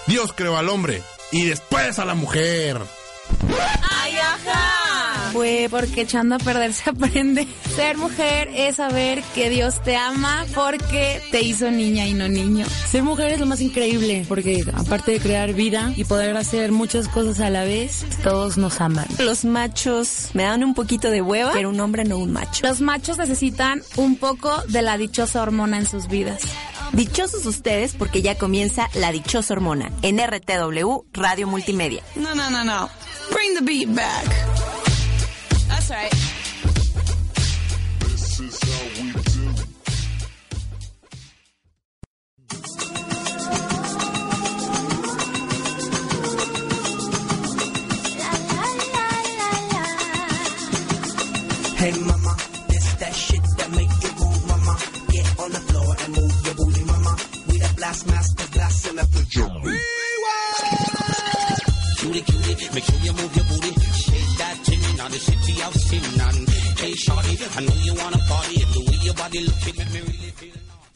Dios creó al hombre y después a la mujer. ¡Ay, ajá! Fue porque echando a perder se aprende. Ser mujer es saber que Dios te ama porque te hizo niña y no niño. Ser mujer es lo más increíble porque aparte de crear vida y poder hacer muchas cosas a la vez, todos nos aman. Los machos me dan un poquito de hueva, pero un hombre no un macho. Los machos necesitan un poco de la dichosa hormona en sus vidas. Dichosos ustedes porque ya comienza La Dichosa Hormona en RTW Radio Multimedia. No. Bring the beat back. That's right. This is how we do. Hey mama, this that shit that make you move, mama. Get on the floor and move your booty, mama. We the blast masters, blasting up the drum. Cutie, cutie, make sure you move your booty. Shake that thing, now the city of sin. Hey shorty, I know you wanna party. The way your body looking, make me really feel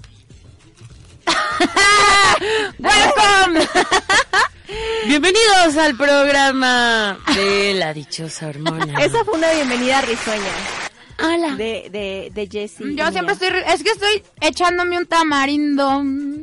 ¡Welcome! Bienvenidos al programa de La Dichosa Hormona. Esa fue una bienvenida risueña. Hola. De Jessie. Yo siempre estoy echándome un tamarindo.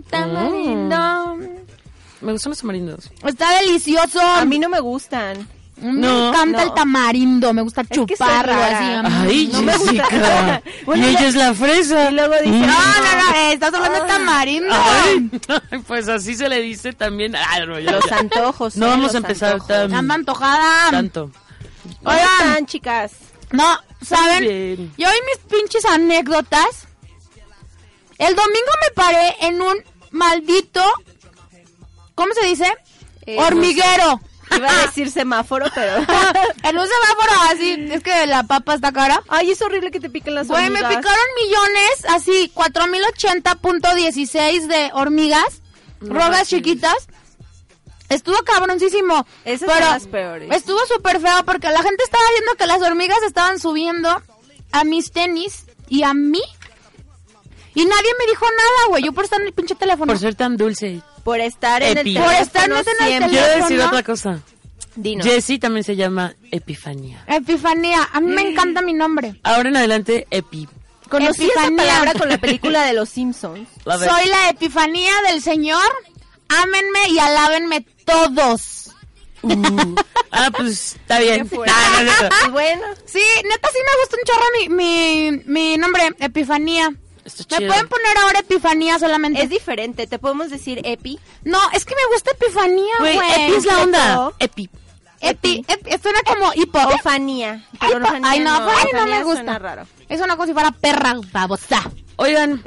Me gustan los tamarindos. Está delicioso. A mí no me gustan. Me encanta el tamarindo, me gusta chuparlo así. Ay, No me Jessica. gusta. Bueno, y ella es la fresa. Y luego dice, No, estás hablando de tamarindo. Ay, pues así se le dice también. Ay, no, ya, los antojos. No vamos a empezar tan... Ando antojada. Tanto. ¿Cómo están, chicas? No, ¿saben? Bien. Yo y mis pinches anécdotas. El domingo me paré en un maldito... ¿Cómo se dice? Hormiguero. Iba a decir semáforo, pero... En un semáforo así, es que la papa está cara. Ay, es horrible que te piquen las Güey, hormigas. me picaron millones, así, 4080.16 de hormigas, rogas chiquitas. Estuvo cabroncísimo. Esas pero son las peores. Estuvo súper feo porque la gente estaba viendo que las hormigas estaban subiendo a mis tenis y a mí. Y nadie me dijo nada, güey. Yo por estar en el pinche teléfono. Por ser tan dulce. Por estar en el Epi. teléfono. Por estar en el siempre. Quiero decir teléfono. otra cosa. Dinos. Jessie también se llama Epifanía. Epifanía. A mí me encanta mi nombre. Ahora en adelante, Epi. Conocí esa Epifanía. palabra con la película de Los Simpsons. A ver. Soy la epifanía del Señor. Ámenme y alábenme todos. Pues está bien. Qué fuerte. No, no, no. Y bueno, Sí, neta sí me gusta un chorro mi nombre, Epifanía. Está ¿Me chido. pueden poner ahora Epifanía solamente? es diferente. ¿Te podemos decir Epi? No, es que me gusta Epifanía, güey. Epi es la onda. Epi. Epi, suena como hipo. O Fanía. Pero Ay, Fanía ay, no, Fanny no me Fanía gusta. suena raro. Es una cosa si fuera perra babosa. Oigan,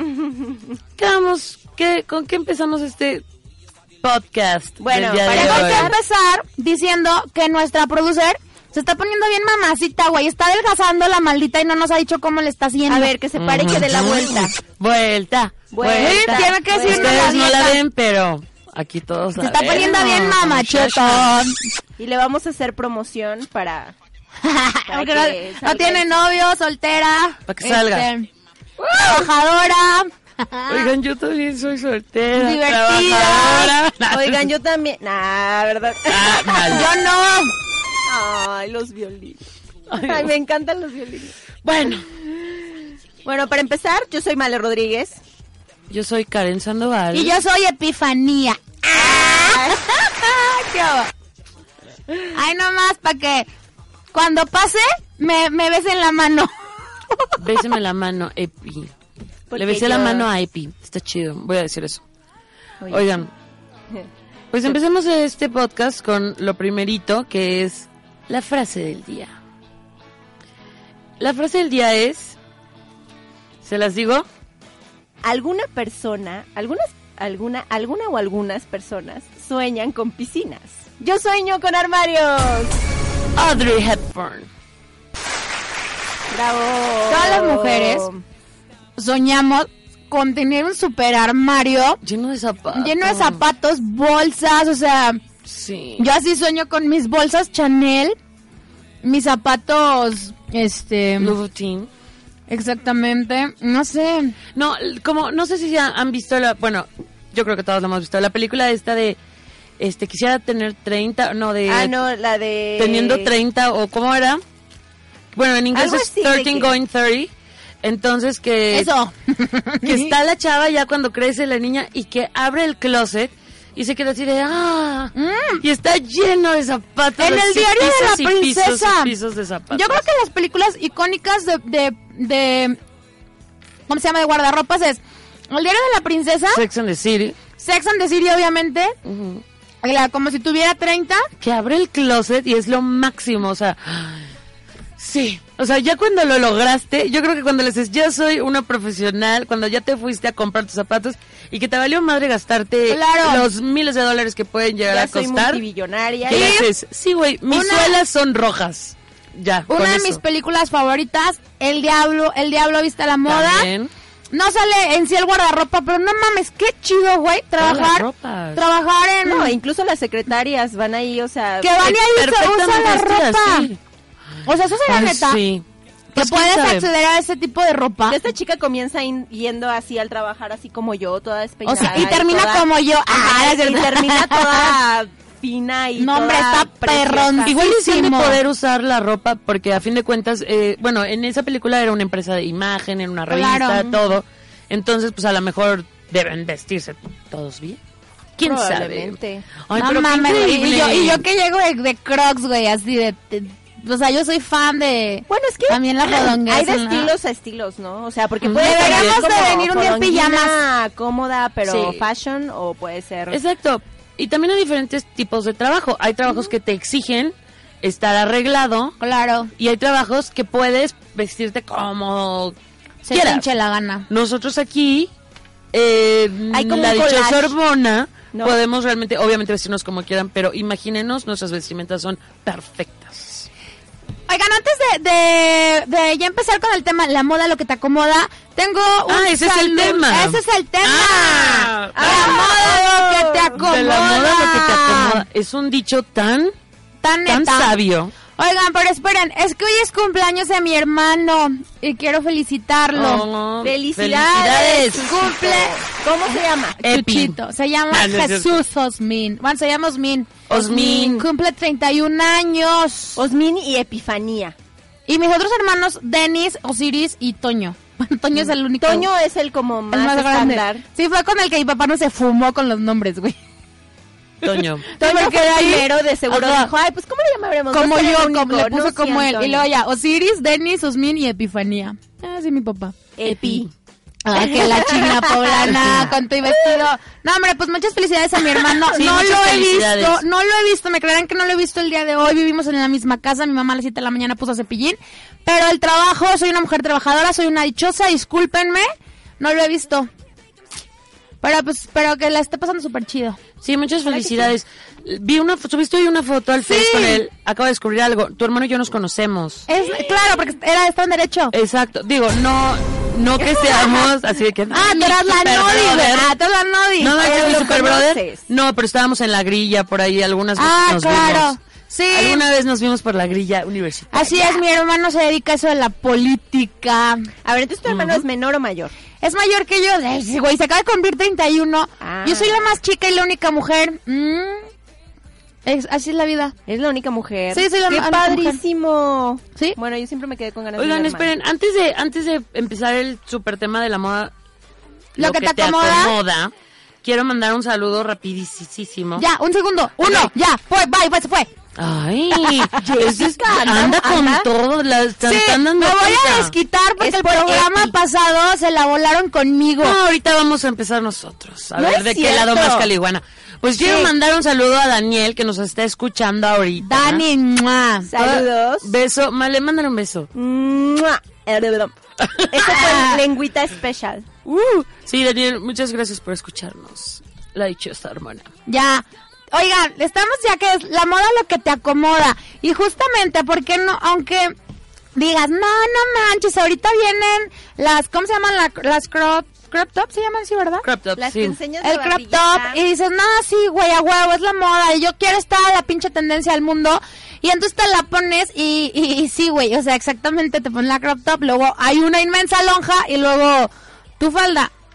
¿con qué empezamos este podcast? Bueno, del día de Tenemos hoy? que empezar diciendo que nuestra producer se está poniendo bien mamacita, güey. Está adelgazando la maldita y no nos ha dicho cómo le está haciendo. A ver, que se pare y que dé la vuelta. Vuelta. Vuelta. Tiene que decirnos la Ustedes no la dieta. ven, pero aquí todos Se la está ven. poniendo bien mamachetón. Y le vamos a hacer promoción para Porque que no salga. tiene novio, soltera. Para que salga. Trabajadora. Oigan, yo también soy soltera, Divertida. trabajadora. Oigan, yo también. Nah, ¿verdad? Mal. Yo no. Ay, los violines. Ay, me encantan los violines. Bueno, Bueno, para empezar, yo soy Male Rodríguez. yo soy Karen Sandoval. Y yo soy Epifanía. ¿Qué hago? Ay, nomás para que cuando pase me besen la mano. Béseme la mano, Epi. Porque Le besé la yo- mano a Epi. Está chido, voy a decir eso. Oye. Oigan, pues empecemos este podcast con lo primerito, que es la frase del día. La frase del día es... ¿Se las digo? Alguna persona, algunas personas sueñan con piscinas. Yo sueño con armarios. Audrey Hepburn. Bravo. Todas las mujeres soñamos con tener un super armario Lleno de zapatos. lleno de zapatos, bolsas, o sea, Sí. yo así sueño con mis bolsas Chanel, mis zapatos, Louboutin. exactamente, no sé. No, como, no sé si han visto bueno, yo creo que todos lo hemos visto, la película esta de quisiera tener 30, no, la de... teniendo 30, o ¿cómo era? Bueno, en inglés Algo es así de 13 que- going 30. Entonces Eso. que está la chava ya cuando crece la niña y que abre el closet y se queda así de y está lleno de zapatos. En el así, diario de pisos la y pisos princesa. y pisos de zapatos. Yo creo que las películas icónicas de ¿cómo se llama? De guardarropas es El diario de la princesa, Sex and the City. Sex and the City, obviamente. Como si tuviera 30. Que abre el closet y es lo máximo, o sea, sí, o sea, ya cuando lo lograste, yo creo que cuando le dices, yo soy una profesional, cuando ya te fuiste a comprar tus zapatos y que te valió madre gastarte Claro. los miles de dólares que pueden llegar Ya a soy costar, multibillonaria. que dices, sí, güey, mis Una- suelas son rojas, ya, con Una de eso. mis películas favoritas, El Diablo viste a la moda. También. No sale en sí el guardarropa, pero no mames, qué chido, güey, Todas las trabajar ropas. en... No, incluso las secretarias van ahí, o sea... que van y ahí se usa Perfectamente la vestidas, ropa. sí. O sea, eso sería Ay, neta. sí. Que Pues, ¿quién puedes sabe? acceder a ese tipo de ropa. Esta chica comienza yendo así al trabajar, así como yo, toda O despeinada. sea, y termina toda- como yo. Ajá, Ah, y termina toda fina y No, hombre, toda está preciosa. perrón. Igual sí han de Buenísimo. poder usar la ropa porque a fin de cuentas, bueno, en esa película era una empresa de imagen, en una revista, Claro. todo. Entonces, pues a lo mejor deben vestirse todos bien. ¿Quién sabe? Probablemente. Ay, No pero qué mames, güey, increíble. y yo que llego de Crocs, güey, así o sea, yo soy fan de... Bueno, es que También las redongueas hay de en la- estilos a estilos, ¿no? O sea, porque Ujú. puede ser Deberíamos como de venir un día en fodonguina, pijamas. cómoda, pero Sí. fashion, o puede ser... Exacto. Y también hay diferentes tipos de trabajo. Hay trabajos que te exigen estar arreglado Claro, y hay trabajos que puedes vestirte como se quieras. pinche la gana. Nosotros aquí, Hay como la un dichosa collage, hormona, ¿no? podemos realmente, obviamente vestirnos como quieran, pero imagínenos, nuestras vestimentas son perfectas. Oigan, antes de ya empezar con el tema, la moda, lo que te acomoda, tengo un ese es el tema. Ese es el tema. Ah, la moda, lo que te acomoda. De la moda lo que te acomoda. Es un dicho tan Tan neta. sabio. Oigan, pero esperen, es que hoy es cumpleaños de mi hermano y quiero felicitarlo. Oh, ¡Felicidades! Cumple. ¿Cómo se llama? Epi. Chuchito. Se llama Ah, no es Jesús Osmin. Bueno, se llama Osmin. Osmin. Cumple 31 años. Osmin y Epifanía. Y mis otros hermanos, Denis, Osiris y Toño. Bueno, Toño es el único. Toño es el como el más, grande. estándar. Sí, fue con el que mi papá no se fumó con los nombres, güey. Toño. Toño porque fue de el ahí- primero, de seguro Ajá. dijo, ay, pues ¿cómo le llamaremos? Como Va a ser yo, el único, como le puso ¿no? Sí, como él. Antonio. Y luego ya, Osiris, Denis, Osmin y Epifanía. Ah, sí, mi papá. Epi. Ah, que la china poblana con tu vestido. No, hombre, pues muchas felicidades a mi hermano. Sí, no muchas lo he felicidades. visto, no lo he visto. Me creerán que no lo he visto el día de hoy. Vivimos en la misma casa. Mi mamá a las 7 de la mañana puso cepillín. Pero el trabajo, soy una mujer trabajadora, soy una dichosa, discúlpenme. No lo he visto. Pero pues, espero que la esté pasando súper chido. Sí, muchas felicidades. Subiste hoy una foto al Face Sí. con él. Acabo de descubrir algo. Tu hermano y yo nos conocemos. Claro, porque está en derecho. Exacto. Digo, no que seamos así de que... Ah, tú mi eras la super Nodi, brother. ¿verdad? Tú eras la Nodi. No, Pero es mi lo super brother. conoces. No, pero estábamos en la grilla por ahí algunas veces Ah, nos claro. vimos. Sí. Alguna vez nos vimos por la grilla universitaria. Así es, mi hermano se dedica a eso de la política. A ver, entonces tu hermano es menor o mayor. Es mayor que yo. Ay, sí, güey, se acaba de cumplir 31. Ah. Yo soy la más chica y la única mujer. Así es la vida. Es la única mujer. Sí, soy la ¡Qué única padrísimo! ¿Sí? Bueno, yo siempre me quedé con ganas de Oigan, un hermano. esperen, antes de empezar el super tema de la moda, Lo que te acomoda. quiero mandar un saludo rapidísimo. Ya, un segundo. Uno, Ok. ya. Fue, bye, se fue. Ay, Jessica, anda con anda. todo, la están Sí, dando me voy a cuenta. desquitar porque Es el por programa Epi. pasado se la volaron conmigo. No, ahorita vamos a empezar nosotros. A No ver es de qué cierto. lado más caliguana. Pues quiero Sí. mandar un saludo a Daniel que nos está escuchando ahorita. Dani, ¡mua! Saludos. Beso, Male, mándale un beso. ¡Mua! Este fue Lengüita Special. Sí, Daniel, muchas gracias por escucharnos. La dichosa hermana. Ya. Oigan, estamos ya que es la moda lo que te acomoda. Y justamente, ¿por qué no? Aunque digas, no manches, ahorita vienen las, ¿cómo se llaman? Las crop top, se llaman así, ¿verdad? Crop top, Las sí. que enseñas El la crop barbillita. top. Y dices, no, sí, güey, a huevo, es la moda. Y yo quiero estar a la pinche tendencia del mundo. Y entonces te la pones y sí, güey, o sea, exactamente, te pones la crop top. Luego hay una inmensa lonja y luego tu falda.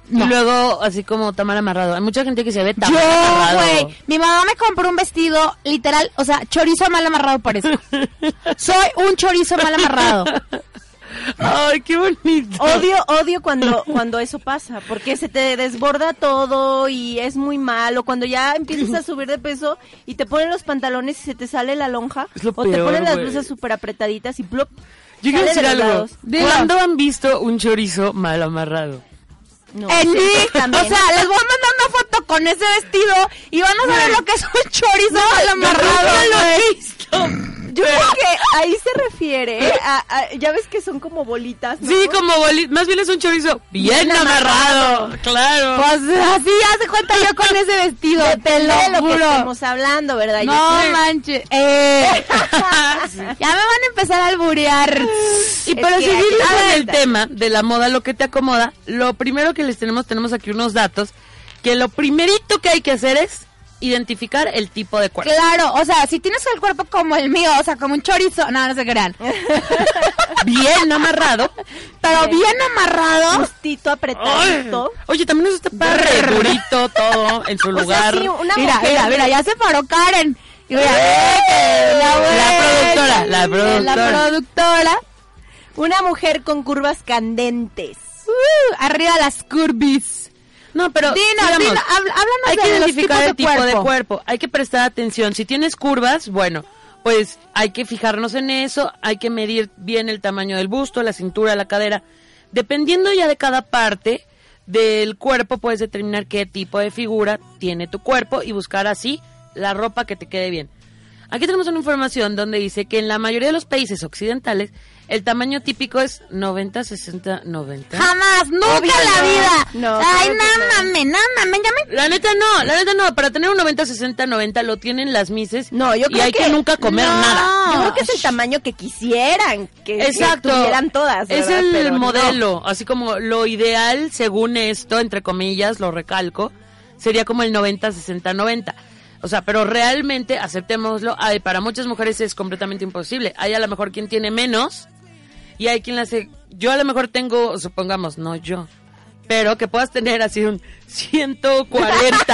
No. Y luego, así como tamal amarrado. Hay mucha gente que se ve tamal Yo, amarrado. güey, mi mamá me compró un vestido, literal, o sea, chorizo mal amarrado parece. Soy un chorizo mal amarrado. Ay, qué bonito. Odio cuando eso pasa, porque se te desborda todo y es muy malo. Cuando ya empiezas a subir de peso y te ponen los pantalones y se te sale la lonja, Es lo o te peor, ponen las güey. blusas súper apretaditas y plop. Yo quiero sale decir de los algo. lados. Dilo. ¿Cuándo han visto un chorizo mal amarrado? No, En mí, también. o sea, les voy a mandar una foto con ese vestido y van a saber lo que es un chorizo mal amarrado, güey. Yo creo que ahí se refiere ya ves que son como bolitas, ¿no? Sí, como más bien es un chorizo bien amarrado. Claro. Pues así hace cuenta yo con ese vestido, te lo de lo que juro. estamos hablando, ¿verdad? No Yo- manches. Ya me van a empezar a alburear. Y para que seguir aquí- con a el ver, tema de la moda, lo que te acomoda, lo primero que les tenemos aquí unos datos, que lo primerito que hay que hacer es identificar el tipo de cuerpo. Claro, o sea, si tienes el cuerpo como el mío, o sea, como un chorizo, no se crean. Bien amarrado. Pero bien amarrado. Justito, apretadito. Oye, también eso está padre, durito, todo en su O sea, lugar. sí, una Mira, mujer... mira, ya se paró Karen. Y mira, La productora. Una mujer con curvas candentes. Arriba las curvis. No, pero Dinos, digamos, háblanos hay que de los identificar el tipos tipo de de cuerpo. Hay que prestar atención. Si tienes curvas, bueno, pues hay que fijarnos en eso. Hay que medir bien el tamaño del busto, la cintura, la cadera. Dependiendo ya de cada parte del cuerpo, puedes determinar qué tipo de figura tiene tu cuerpo y buscar así la ropa que te quede bien. Aquí tenemos una información donde dice que en la mayoría de los países occidentales el tamaño típico es 90, 60, 90. Jamás, nunca Obvio, en la no. vida. No, Ay, creo que no mames, ya me... La neta no, para tener un 90, 60, 90 lo tienen las mises No, yo y creo hay que que nunca comer no. nada. Yo creo que es el tamaño que quisieran que Exacto. tuvieran todas, Es ¿verdad? el Pero no. modelo, así como lo ideal, según esto, entre comillas, lo recalco, sería como el 90, 60, 90. O sea, pero realmente, aceptémoslo, para muchas mujeres es completamente imposible. Hay a lo mejor quien tiene menos y hay quien le hace... Yo a lo mejor tengo, supongamos, no yo, pero que puedas tener así un 140,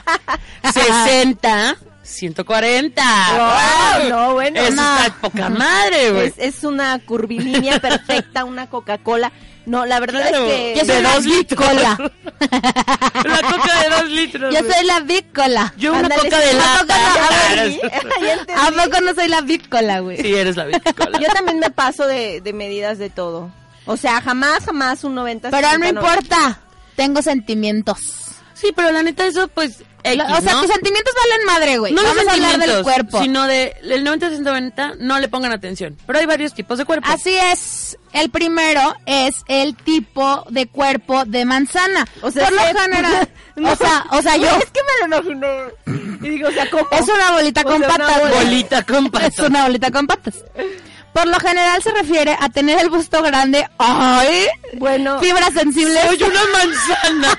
60, 140. Wow, no, bueno. Eso no. está poca madre, güey. Es una curvilínea perfecta, una Coca-Cola. No, la verdad Claro. es que... Yo soy De la 2 litros. vícola. La coca de 2 litros. Yo güey. soy la vícola. Yo una Ándale, coca de sí, una lata. coca de- Claro. Ya entendí. ¿A poco no soy la vícola, güey? Sí, eres la vícola. Yo también me paso de medidas de todo. O sea, jamás un 90. Pero 60, no importa, tengo sentimientos. Sí, pero la neta eso pues X, O sea, ¿no? tus sentimientos valen madre, güey. No los Vamos a hablar del sentimientos, cuerpo. sino de el 90, 60, 90 no le pongan atención. Pero hay varios tipos de cuerpo. Así es. El primero es el tipo de cuerpo de manzana. O sea, por lo es- general, No. o sea, yo Es que me lo imaginé. Y digo, o sea, ¿cómo? es una bolita O con sea, una patas. güey. bolita con patas. Es una bolita con patas. Por lo general se refiere a tener el busto grande, ay, Bueno, fibras sensibles. Soy una manzana.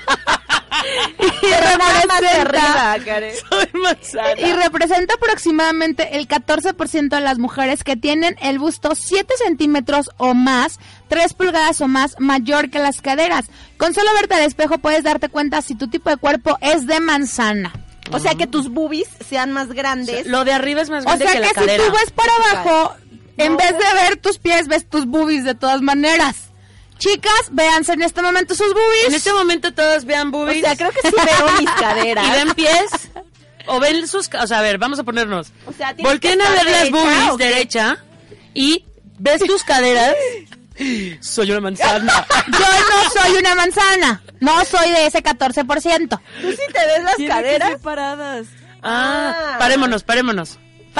y pero nada más de representa arriba, Karen. Soy manzana. y representa aproximadamente el 14% de las mujeres que tienen el busto 7 centímetros o más, 3 pulgadas o más mayor que las caderas. Con solo verte al espejo puedes darte cuenta si tu tipo de cuerpo es de manzana. O sea, que tus boobies sean más grandes. Lo de arriba es más O grande sea que la que si cadera. tú ves para abajo, en vez de ver tus pies, ves tus boobies de todas maneras. Chicas, véanse en este momento sus boobies. En este momento todos vean O boobies. sea, creo que sí veo mis caderas. y ven pies. O ven sus... O sea, a ver, vamos a ponernos. O sea, tienes Volteen que a estar ver las derecha, boobies ¿o qué? derecha. Y ves tus caderas. Soy una manzana. Yo no soy una manzana. No soy de ese 14%. Tú sí te ves las caderas. separadas. Parémonos. Parémonos.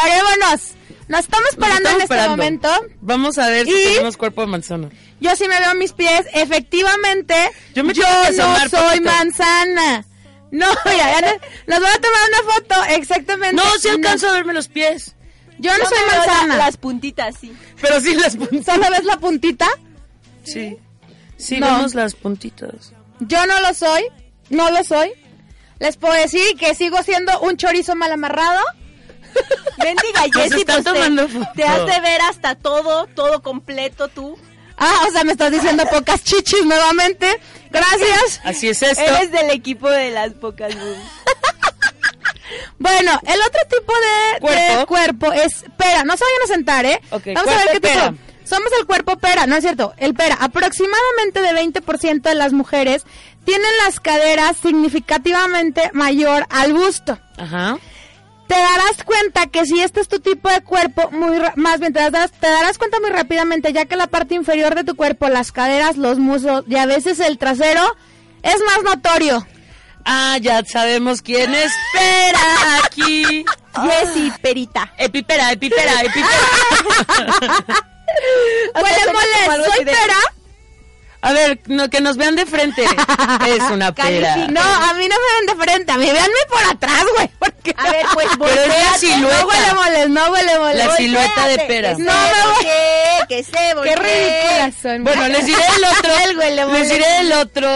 Nos estamos parando en Estamos este parando. momento. Vamos a ver si Y- tenemos cuerpo de manzana. Yo sí me veo mis pies. Efectivamente, Yo me yo tengo que no asomar soy poquito. manzana. No, mira, nos voy a tomar una foto. Exactamente. No, sí alcanzo a verme los pies. Yo no Yo soy me veo manzana. las puntitas, sí. Pero sí las puntitas. ¿Solo ves la puntita? Sí. Sí, No. vemos las puntitas. Yo no lo soy. No lo soy. Les puedo decir que sigo siendo un chorizo mal amarrado. Mendiga Nos Jessie, están pues tomando foto. te has de ver hasta todo completo tú. Ah, o sea, me estás diciendo pocas chichis nuevamente. Gracias. Así es esto. Eres del equipo de las pocas boobs. Bueno, el otro tipo de cuerpo es pera. No se vayan a sentar, ¿eh? Ok, vamos a ver qué pera. tipo. Somos el cuerpo pera, no es cierto. El pera, aproximadamente de 20% de las mujeres tienen las caderas significativamente mayor al busto. Ajá. Te darás cuenta que si este es tu tipo de cuerpo, te darás cuenta muy rápidamente, ya que la parte inferior de tu cuerpo, las caderas, los muslos y a veces el trasero, es más notorio. Ah, ya sabemos quién es pera aquí. Jessie, perita. Epipera. Huele mole, soy pera. A ver, que nos vean de frente. Es una pera. No, a mí no me ven de frente, a mí véanme por atrás, güey. Porque... A ver, pues Pero es la silueta. No huele moles. La silueta de pera. Que se voltee. Qué ridículas son. Bueno, les diré el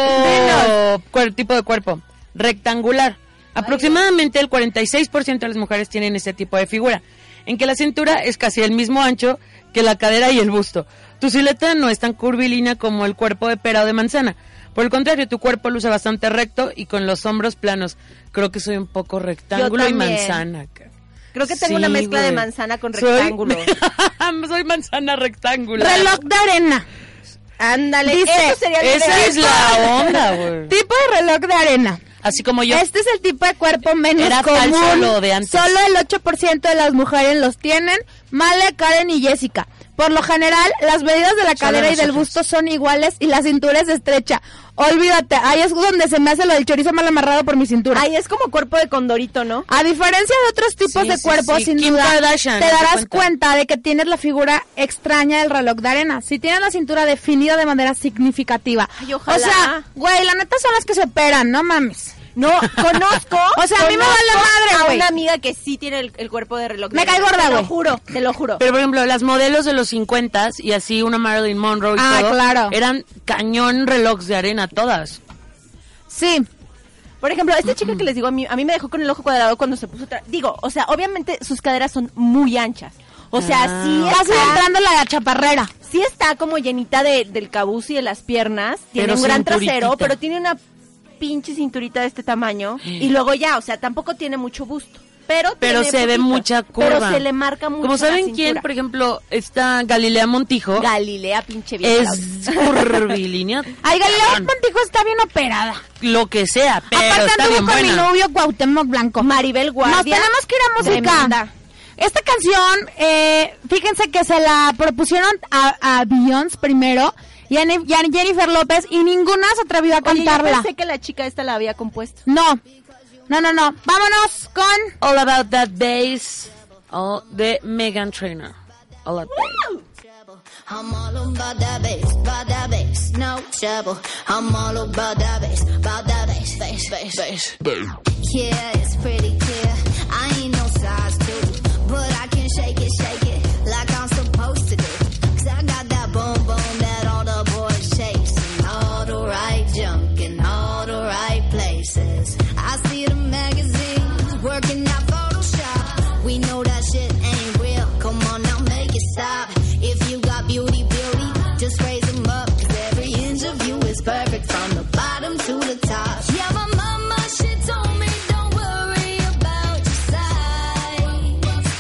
otro tipo de cuerpo. Rectangular. Aproximadamente el 46% de las mujeres tienen este tipo de figura, en que la cintura es casi el mismo ancho que la cadera y el busto. Tu silueta no es tan curvilínea como el cuerpo de pera o de manzana. Por el contrario, tu cuerpo luce bastante recto y con los hombros planos. Creo que soy un poco rectángulo y manzana. Creo que tengo una mezcla de manzana con rectángulo. Soy manzana rectangular. Reloj de arena. Ándale, Dice, eso sería esa es la onda, güey. Tipo de reloj de arena. Así como yo. Este es el tipo de cuerpo menos Era común. falso lo de antes. Solo el 8% de las mujeres los tienen. Male, Karen y Jessica. Por lo general, las medidas de la cadera y del busto son iguales y la cintura es estrecha. Olvídate, ahí es donde se me hace lo del chorizo mal amarrado por mi cintura. Ahí es como cuerpo de condorito, ¿no? A diferencia de otros tipos de cuerpos, sin Kim duda, Kardashian, te haz de darás cuenta de que tienes la figura extraña del reloj de arena. Si tienes la cintura definida de manera significativa. Ay, ojalá. O sea, güey, la neta son las que se operan, no mames. No, conozco. O sea, a mí me vale madre, a güey. una amiga que sí tiene el cuerpo de reloj. Me cae gorda, güey. Te lo juro. Pero, por ejemplo, las modelos de los 50s y así una Marilyn Monroe y todo, claro. eran cañón relojes de arena todas. Sí. Por ejemplo, esta chica que les digo, a mí me dejó con el ojo cuadrado cuando se puso... Digo, o sea, obviamente sus caderas son muy anchas. O sea, sí Casi está, entrando la chaparrera. sí está como llenita del cabuz y de las piernas. Tiene Pero un gran cinturitita. trasero, pero tiene una pinche cinturita de este tamaño. Y luego ya, o sea, tampoco tiene mucho busto. Pero Pero tiene se ve poquito. mucha curva. Pero se le marca mucho Como la saben cintura. quién, por ejemplo, esta Galilea Montijo Galilea, pinche vieja. es curvilínea. Ay, Galilea Montijo está bien operada. Lo que sea, pero Aparte está anduvo bien con mi buena. novio Cuauhtémoc Blanco. Maribel Guardia. Nos tenemos que ir a música. Tremenda. Esta canción, fíjense que se la propusieron a Beyoncé primero y a Jennifer López y ninguna se atrevió a Oye, yo cantarla. pensé que la chica esta la había compuesto. No. Vámonos con... All About That Bass de Meghan Trainor. All About I'm all about that bass, no trouble. I'm all about that bass, bass. Yeah, it's pretty clear. I ain't no size 2, but I can shake it like I'm supposed to do. 'Cause I got that boom boom that all the boys chase, and all the right junk in all the right places. I see the magazines working out Photoshop. We know that shit ain't real. Come on now, make it stop. If you got beauty, just raise them up. 'Cause every inch of you is perfect from the bottom to the top. Yeah, my mama, she told me don't worry about your size.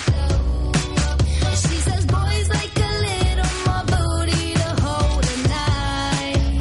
She says boys like a little more booty to hold at night.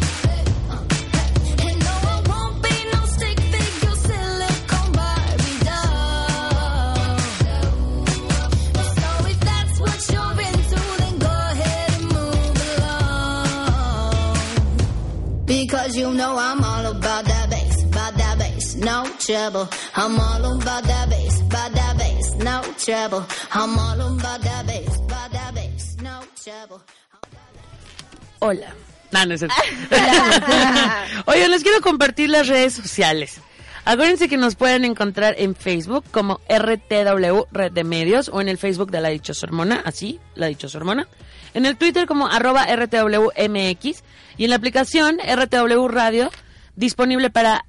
And no, I won't be no stick figure silicone Barbie doll. So if that's what you're into, then go ahead and move along. Because you know I'm all about that bass, no trouble. I'm all about that bass, no trouble. I'm all about that bass, no trouble. Hola. No es cierto. Oye, les quiero compartir las redes sociales. Acuérdense que nos pueden encontrar en Facebook como RTW Red de Medios o en el Facebook de La Dichosa Hormona, así, La Dichosa Hormona. En el Twitter como @RTWMX y en la aplicación RTW Radio disponible para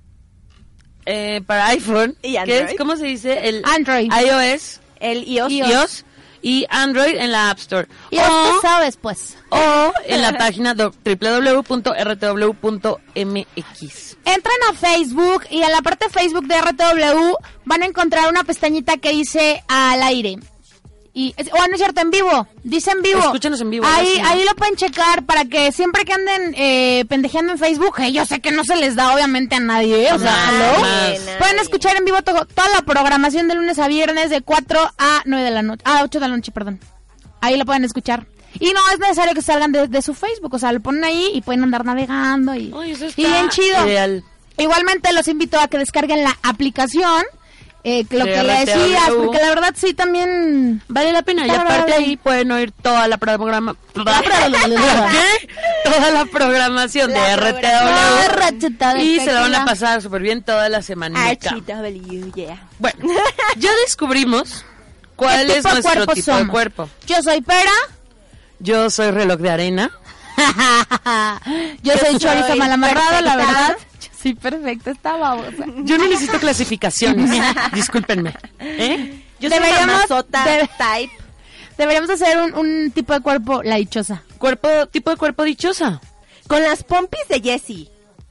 iPhone, Y que Android. es, ¿cómo se dice? El Android. iOS, El iOS. iOS y Android en la App Store. Y tú sabes, pues. O en la página www.rtw.mx. Entran a Facebook y en la parte de Facebook de RTW van a encontrar una pestañita que dice al aire. No es cierto, en vivo. Dice en vivo. Escúchanos en vivo. Ahí lo pueden checar para que siempre que anden pendejeando en Facebook, yo sé que no se les da obviamente a nadie, o sea, pueden escuchar en vivo toda la programación de lunes a viernes de 4 a 9 de la noche, 8 de la noche, perdón. Ahí lo pueden escuchar. Y no es necesario que salgan de su Facebook, o sea, lo ponen ahí y pueden andar navegando y bien chido. Ideal. Igualmente los invito a que descarguen la aplicación. Lo que le decías, porque la verdad sí también vale la pena. Y aparte ahí pueden oír toda la programación de RTW y se la van a pasar súper bien toda la semanita. Bueno, ya descubrimos cuál es nuestro tipo de cuerpo. Yo soy pera. Yo soy reloj de arena. Yo soy chorizo mal amarrado, la verdad. Sí, perfecto, está babosa. Yo no necesito clasificaciones, discúlpenme. Yo soy mamazota type. Deberíamos hacer un tipo de cuerpo, la dichosa. Tipo de cuerpo dichosa. Con las pompis de Jessie.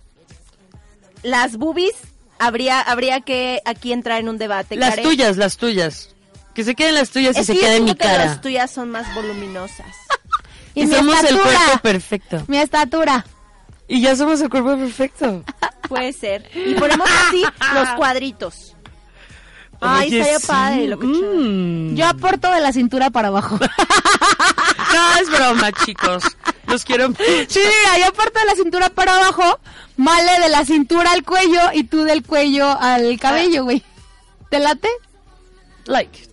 Las boobies, habría que aquí entrar en un debate. Las tuyas. Que se queden las tuyas y se queden mi cara. Las tuyas son más voluminosas. Y somos el cuerpo perfecto. Mi estatura. Y ya somos el cuerpo perfecto. Puede ser. Y ponemos así los cuadritos. Ay, estaría padre lo que Yo aporto de la cintura para abajo. No, es broma, chicos. Los quiero mucho. Sí, mira, yo aporto de la cintura para abajo, Male de la cintura al cuello y tú del cuello al cabello, güey. ¿Te late? Like.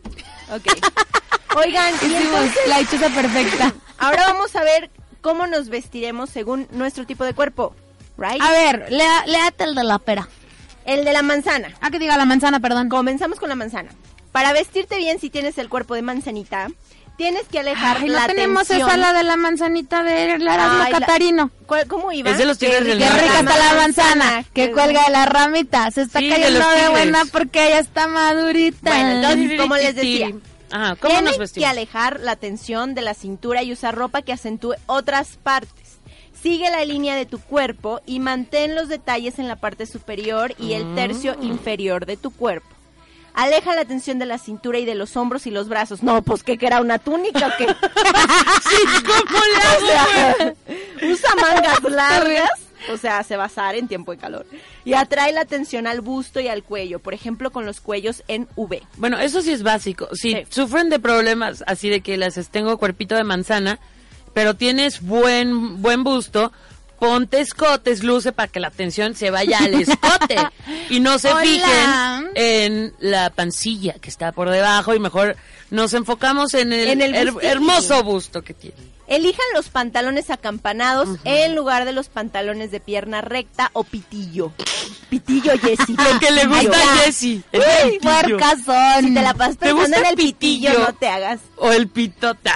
Ok. Oigan, hicimos la dichosa perfecta. Ahora vamos a ver cómo nos vestiremos según nuestro tipo de cuerpo, right? A ver, léate el de la pera. El de la manzana. Que diga la manzana, perdón. Comenzamos con la manzana. Para vestirte bien, si tienes el cuerpo de manzanita, tienes que alejar la tensión. No tenemos esa, la de la manzanita de Erasmo Catarino. ¿Cómo iba? Es de los tigres del norte. Qué rica está la manzana, que cuelga de la ramita. Se está cayendo de buena porque ella está madurita. Bueno, entonces, como les decía... Ajá, ¿cómo nos vestimos? Tienes que alejar la tensión de la cintura y usar ropa que acentúe otras partes. Sigue la línea de tu cuerpo y mantén los detalles en la parte superior y el tercio inferior de tu cuerpo. Aleja la tensión de la cintura y de los hombros y los brazos. No, pues ¿qué era una túnica o qué? Sí, ¿cómo le hago? Usa mangas largas. O sea, se va a asar en tiempo de calor. Y atrae la atención al busto y al cuello, por ejemplo, con los cuellos en V. Bueno, eso sí es básico. Si sufren de problemas así de que tengo cuerpito de manzana, pero tienes buen busto, ponte escotes, luce para que la atención se vaya al escote y no se fijen en la pancilla que está por debajo y mejor nos enfocamos en el hermoso busto que tiene. Elijan los pantalones acampanados en lugar de los pantalones de pierna recta o pitillo. Pitillo, Jessie. Lo que le gusta a Jessie. Uy, puercazón. Si te la pasas pensando en el pitillo, no te hagas. O el pitote.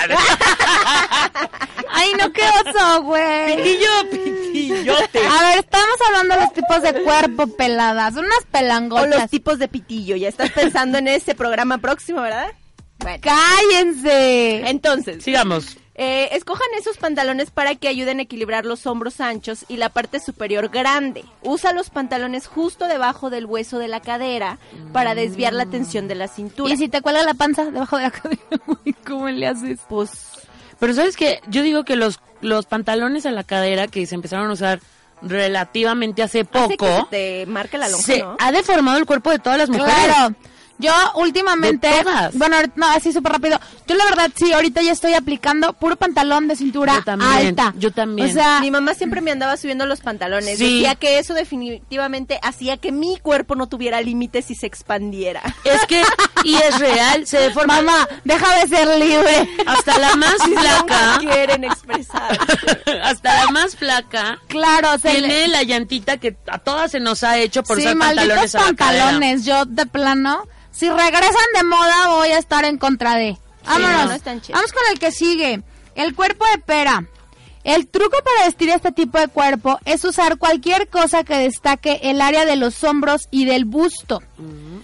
Ay, no, qué oso, güey. Pitillote. A ver, estamos hablando de los tipos de cuerpo peladas. Unas pelangotas. O los tipos de pitillo. Ya estás pensando en ese programa próximo, ¿verdad? Bueno. ¡Cállense! Entonces. Sigamos. Escojan esos pantalones para que ayuden a equilibrar los hombros anchos y la parte superior grande. Usa los pantalones justo debajo del hueso de la cadera para desviar la tensión de la cintura. ¿Y si te cuelga la panza debajo de la cadera? ¿Cómo le haces? Pues... Pero ¿sabes qué? Yo digo que los pantalones a la cadera que se empezaron a usar relativamente hace poco... Hace que te marque la lonja, ¿no? Ha deformado el cuerpo de todas las mujeres. Claro. Yo últimamente, bueno, no, así súper rápido, yo la verdad sí, ahorita ya estoy aplicando puro pantalón de cintura alta. Yo también. O sea, mi mamá siempre me andaba subiendo los pantalones, decía que eso definitivamente hacía que mi cuerpo no tuviera límites y se expandiera. Es que, y es real, se deforma. Mamá, deja de ser libre. Hasta la más flaca. No quieren expresar. Hasta la más flaca. Claro, tiene la llantita que a todas se nos ha hecho por usar pantalones a la pantalones, yo de plano... Si regresan de moda, voy a estar en contra de. Vámonos. No están chidos. Vamos con el que sigue. El cuerpo de pera. El truco para vestir este tipo de cuerpo es usar cualquier cosa que destaque el área de los hombros y del busto.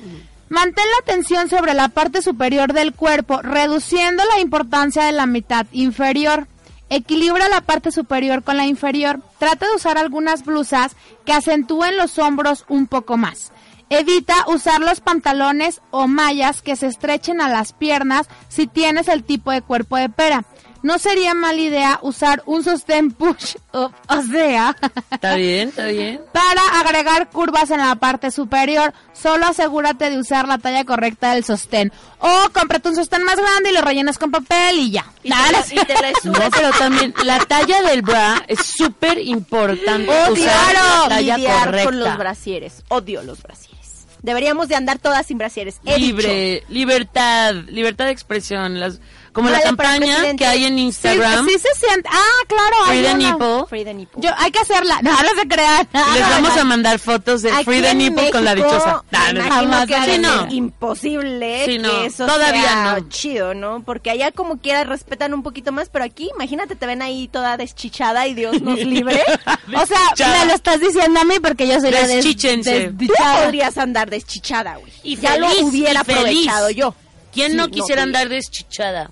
Mantén la atención sobre la parte superior del cuerpo, reduciendo la importancia de la mitad inferior. Equilibra la parte superior con la inferior. Trata de usar algunas blusas que acentúen los hombros un poco más. Evita usar los pantalones o mallas que se estrechen a las piernas si tienes el tipo de cuerpo de pera. No sería mala idea usar un sostén push-up, o sea, Está bien, está bien. para agregar curvas en la parte superior. Solo asegúrate de usar la talla correcta del sostén. O cómprate un sostén más grande y lo rellenas con papel y ya. Y te la subes. No, pero también la talla del bra es súper importante. Odio Usar la talla lidiar correcta. con los brasieres. Odio los brasieres. Deberíamos de andar todas sin brasieres. He Libre, libertad de expresión. Como la Vale, para campaña presidente. que hay en Instagram. Sí se siente. Ah, claro. Free hay the una. nipple. Free the nipple. Hay que hacerla. No se crean. Les vamos a mandar fotos de Aquí Free the en Nipple con la México, dichosa. me imagino jamás que va a debe ser. ser Sí, no. imposible Sí, no. que eso Todavía sea no. chido, ¿no? Porque allá como quiera respetan un poquito más, pero aquí, imagínate, te ven ahí toda deschichada y Dios nos libre. O sea, me lo estás diciendo a mí porque yo soy la Deschíchense. Tú podrías andar deschichada, güey. Y ya feliz, lo hubiera y feliz. aprovechado yo. ¿Quién Sí, no quisiera tú- andar deschichada?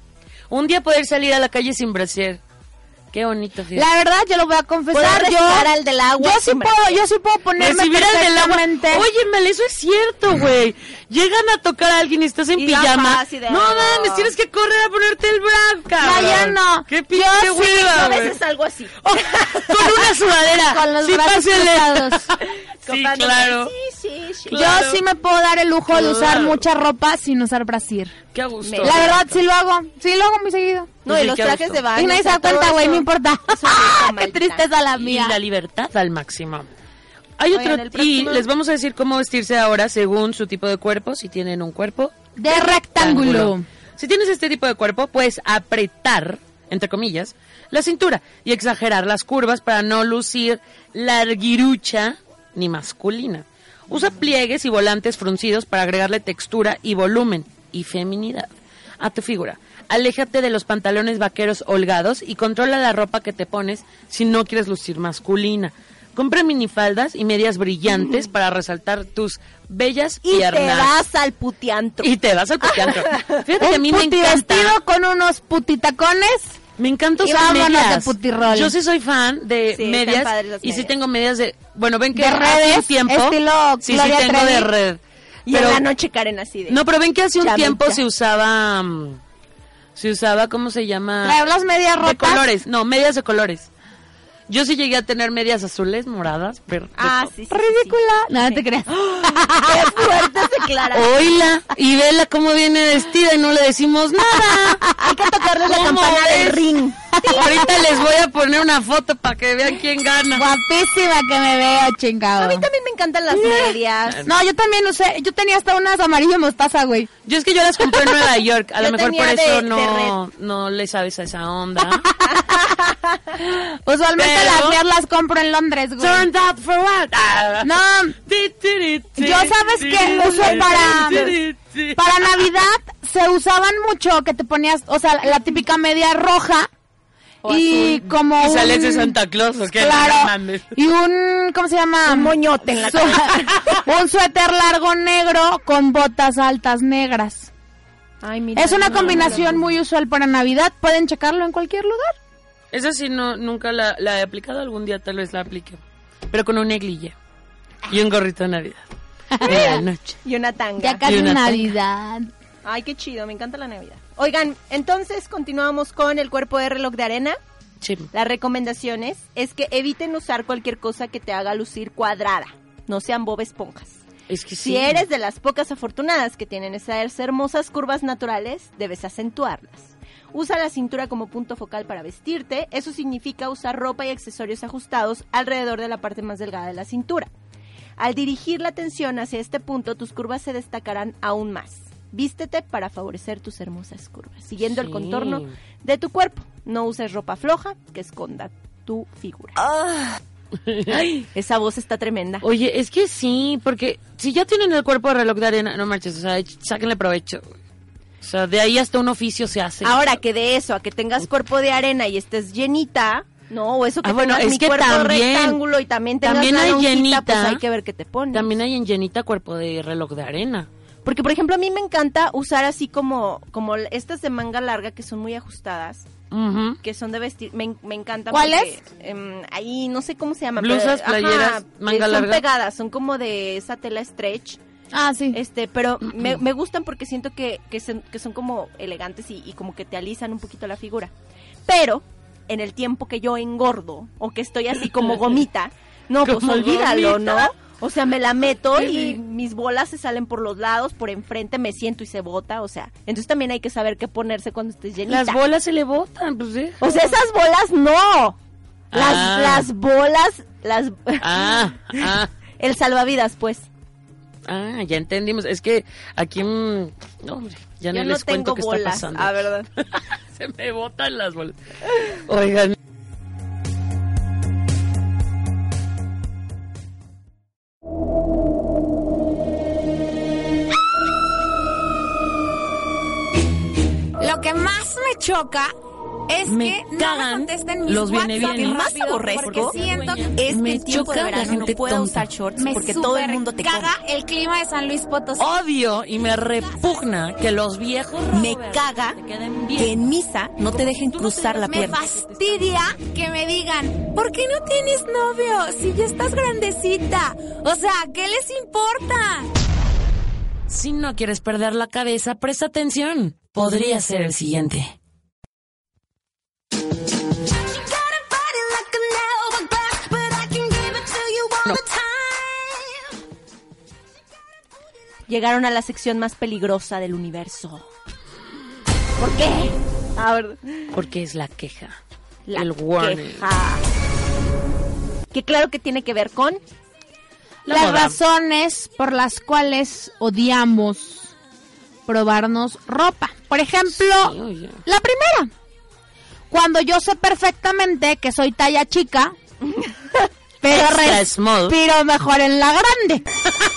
Un día poder salir a la calle sin brasier. Qué bonito, fíjate. La verdad, yo lo voy a confesar. Poder Yo, respirar al del agua yo sí sin puedo ponerme Recibir al del agua. perfectamente. Oye, Mel, eso es cierto, güey. Llegan a tocar a alguien y estás en Y pijama. gafas y de- No mames, tienes que correr a ponerte el bra, cabrón. No, yo no. Qué Yo pinche sí, hueva, A güey. veces algo así. Oh, con una sudadera. Con los Sí, brazos pásele. cruzados. Sí, Copando. claro. Sí. Claro. Yo sí me puedo dar el lujo de usar Claro. mucha ropa sin usar brasier. Qué a gusto. Me- La verdad, sí lo hago. Sí lo hago muy seguido. No, Sí, y los qué trajes gusto. de baño. Y nadie se da o sea, todo cuenta, güey, eso- no importa. eso rico, Qué maldita. tristeza la Y mía. la libertad al máximo. Hay Oigan, otro, el y próximo- les vamos a decir cómo vestirse ahora según su tipo de cuerpo, si tienen un cuerpo De rectángulo. Si tienes este tipo de cuerpo, puedes apretar, entre comillas, la cintura y exagerar las curvas para no lucir larguirucha ni masculina. Usa pliegues y volantes fruncidos para agregarle textura y volumen y feminidad a tu figura. Aléjate de los pantalones vaqueros holgados y controla la ropa que te pones si no quieres lucir masculina. Compra minifaldas y medias brillantes para resaltar tus bellas Y piernas. te vas al putiantro. Y te vas al putiantro. Fíjate que a mí Un me puti encanta. vestido con unos putitacones. Me encanta Y usar vámonos medias. de putirrol. Yo sí soy fan de Sí, están medias. padres las Y sí medias. tengo medias de... Bueno, ven que De hace redes, un tiempo... estilo sí, Gloria sí tengo Trevi. de red. Y Pero, en la noche Karen así de... no, pero ven que hace un Chamita. tiempo se usaba... ¿cómo se llama? Traer las medias De rotas. colores. No, medias de colores. Yo sí llegué a tener medias azules, moradas, verdes. Ah, sí. Ridícula. No, no te creas. Qué fuerte se Clara. Oíla y vela cómo viene vestida y no le decimos nada. Hay que tocarle la ¿Cómo campana del ves? ring. Ahorita les voy a poner una foto para que vean quién gana. Guapísima que me veo, chingado. A mí también me encantan las medias. No, yo también usé, yo tenía hasta unas amarillo mostaza, güey. Yo es que yo las compré en Nueva York. A Yo lo mejor por tenía eso de no le sabes a esa onda. Usualmente Pero- las mías las compro en Londres, güey. Turned out for what? No, yo sabes que uso para Navidad se usaban mucho que te ponías, o sea, la típica media roja y como Y sales de un- Santa Claus, ¿o qué? Claro. No mames. Y un, ¿cómo se llama? Un moñote en la Un suéter largo negro con botas altas negras. Ay, mira, Es una no, combinación muy usual para Navidad. Pueden checarlo en cualquier lugar. Esa sí nunca la he aplicado, algún día tal vez la aplique. Pero con un neglige y un gorrito de Navidad. En la noche. Y una tanga. Ya casi una tanga. Navidad. Ay, qué chido, me encanta la Navidad. Oigan, entonces continuamos con el cuerpo de reloj de arena. Sí. Las recomendaciones es que eviten usar cualquier cosa que te haga lucir cuadrada. No sean Bob Esponjas. Es que sí. Si eres de las pocas afortunadas que tienen esas hermosas curvas naturales, debes acentuarlas. Usa la cintura como punto focal para vestirte. Eso significa usar ropa y accesorios ajustados alrededor de la parte más delgada de la cintura. Al dirigir la atención hacia este punto, tus curvas se destacarán aún más. Vístete para favorecer tus hermosas curvas, siguiendo el Sí. contorno de tu cuerpo. No uses ropa floja que esconda tu figura. Esa voz está tremenda. Oye, es que sí, porque si ya tienen el cuerpo de reloj de arena, no marches, o sea, sáquenle provecho. O sea, de ahí hasta un oficio se hace. Ahora que de eso a que tengas cuerpo de arena y estés llenita, no, o eso que bueno, tengas es mi que cuerpo también- rectángulo y también tengas también la hay lonjita, llenita. pues hay que ver qué te pones. También hay en llenita cuerpo de reloj de arena. Porque, por ejemplo, a mí me encanta usar así como estas de manga larga que son muy ajustadas. Ujú. Que son de vestir, me encanta. ¿Cuáles? Ahí no sé cómo se llama. Blusas, pero, playeras, manga son larga. pegadas, son como de esa tela stretch. Ah, sí. Pero me gustan porque siento que son como elegantes y como que te alisan un poquito la figura. Pero en el tiempo que yo engordo o que estoy así como gomita, no, pues ¿Como olvídalo, gomita? ¿no? O sea, me la meto y mis bolas se salen por los lados, por enfrente, me siento y se bota, o sea. Entonces también hay que saber qué ponerse cuando estés llenita. Las bolas se le botan, pues sí. O sea, esas bolas no. Las bolas, el salvavidas, pues. Ya entendimos. Es que aquí, no, hombre, ya no Yo les cuento tengo qué bolas, está pasando. ah, ¿verdad? Se me botan las bolas. Oigan. Lo que más me choca es Me que no cagan me contesten mis los WhatsApp viene, viene. rápido, Lo que más aborrezco porque siento Es Me que en tiempo de choca la verano gente no puedo tonta. usar shorts me porque todo el súper mundo te caga come. el clima de San Luis Potosí. Odio y me repugna que los viejos Me caga que en misa no te dejen cruzar la Me pierna. fastidia que me digan, ¿por qué no tienes novio si ya estás grandecita? O sea, ¿qué les importa? Si no quieres perder la cabeza, presta atención. Podría ser el siguiente. Llegaron a la sección más peligrosa del universo. ¿Por qué? A ver, Porque es la queja. la el warning. queja. Que claro que tiene que ver con... La Las moda. razones por las cuales odiamos probarnos ropa. Por ejemplo, Sí, oye. la primera. Cuando yo sé perfectamente que soy talla chica, pero Extra small. respiro mejor en la grande.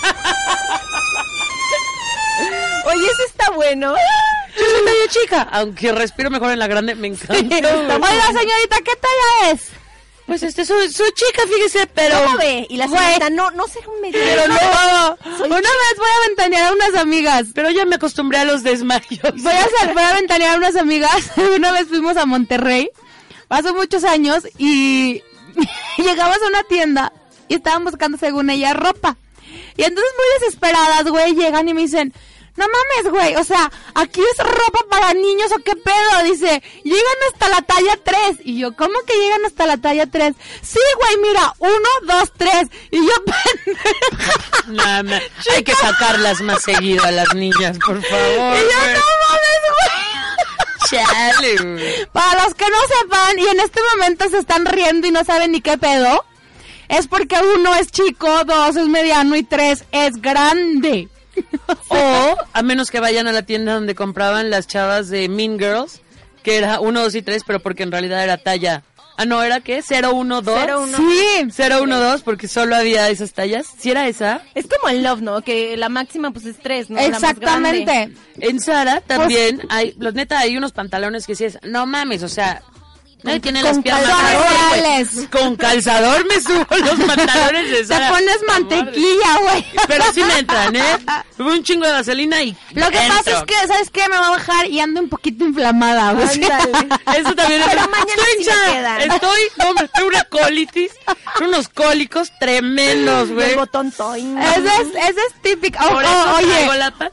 Oye, eso está bueno. Yo soy talla chica, aunque respiro mejor en la grande, me encanta. Oiga, señorita, ¿qué talla es? Pues soy chica, fíjese, pero... ¿Cómo ve? Y la Güey. señorita, no será un medio. Pero no. Una vez voy a ventanear a unas amigas. Pero ya me acostumbré a los desmayos. Voy a ventanear a unas amigas. Una vez fuimos a Monterrey, hace muchos años, y llegamos a una tienda y estaban buscando, según ella, ropa. Y entonces muy desesperadas, güey, llegan y me dicen, no mames, güey, o sea, aquí es ropa para niños o qué pedo. Dice, llegan hasta la talla 3. Y yo, ¿cómo que llegan hasta la talla 3? Sí, güey, mira, 1, 2, 3. Y yo, pendeja. No, hay que sacarlas más seguido a las niñas, por favor. Y yo, güey. no mames, güey. Chale, güey. Para los que no sepan y en este momento se están riendo y no saben ni qué pedo, es porque 1 es chico, 2 es mediano y 3 es grande. O, a menos que vayan a la tienda donde compraban las chavas de Mean Girls, que era 1, 2 y 3, pero porque en realidad era talla... Ah, no, ¿era qué? 0, 1, 2. 0, 1. Sí. 0, 1, 2, porque solo había esas tallas. ¿Sí era esa? Es como el Love, ¿no? Que la máxima pues es 3, ¿no? La más grande. Exactamente. En Zara también hay... Los neta, hay unos pantalones que sí es... No mames, o sea... Nadie tiene las con piernas calzones así, güey. reales. Con calzador me subo los pantalones de Te Zara. pones mantequilla, güey. Pero sí me entran, ¿eh? Hubo un chingo de vaselina y Lo que pasa entro. es que, ¿sabes qué? Me va a bajar y ando un poquito inflamada, güey. Ándale. Eso también es... Pero mañana Estoy sí me hinchada. quedan. No, hombre, tengo una colitis, unos cólicos tremendos, güey. El botón toing. Ese es típico. Por eso Oye, traigo la pata.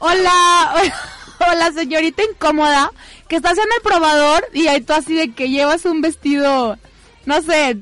o la señorita incómoda que está haciendo el probador y ahí tú así de que llevas un vestido, no sé,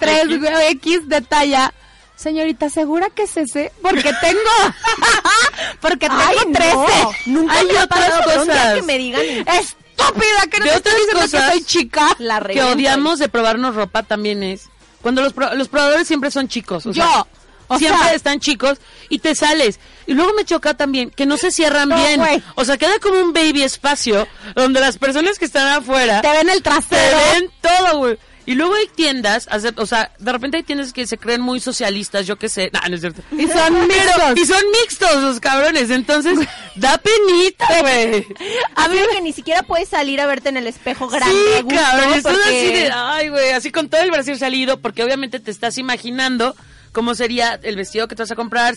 3X de talla. Señorita, ¿segura que es ese? Porque tengo... porque tengo Ay, 13. no. Nunca Hay me ha otras pasado, pero un día cosas. que me digan... Estúpida, que no De te estoy otras diciendo cosas que soy chica. La Que reviento. odiamos de probarnos ropa también es... Cuando los probadores siempre son chicos. O sea, O siempre sea, están chicos y te sales. Y luego me choca también que no se cierran No, bien. güey. O sea, queda como un baby espacio donde las personas que están afuera te ven el te trasero. ven todo, güey. Y luego hay tiendas, o sea, de repente hay tiendas que se creen muy socialistas, yo qué sé. No, no es cierto. Y son mixtos. Y son mixtos los cabrones, entonces da penita, güey. A mí que ni siquiera puedes salir a verte en el espejo grande. Sí, a gusto, cabrón, estás porque- así de, ay, güey, así con todo el brasil salido, porque obviamente te estás imaginando cómo sería el vestido que te vas a comprar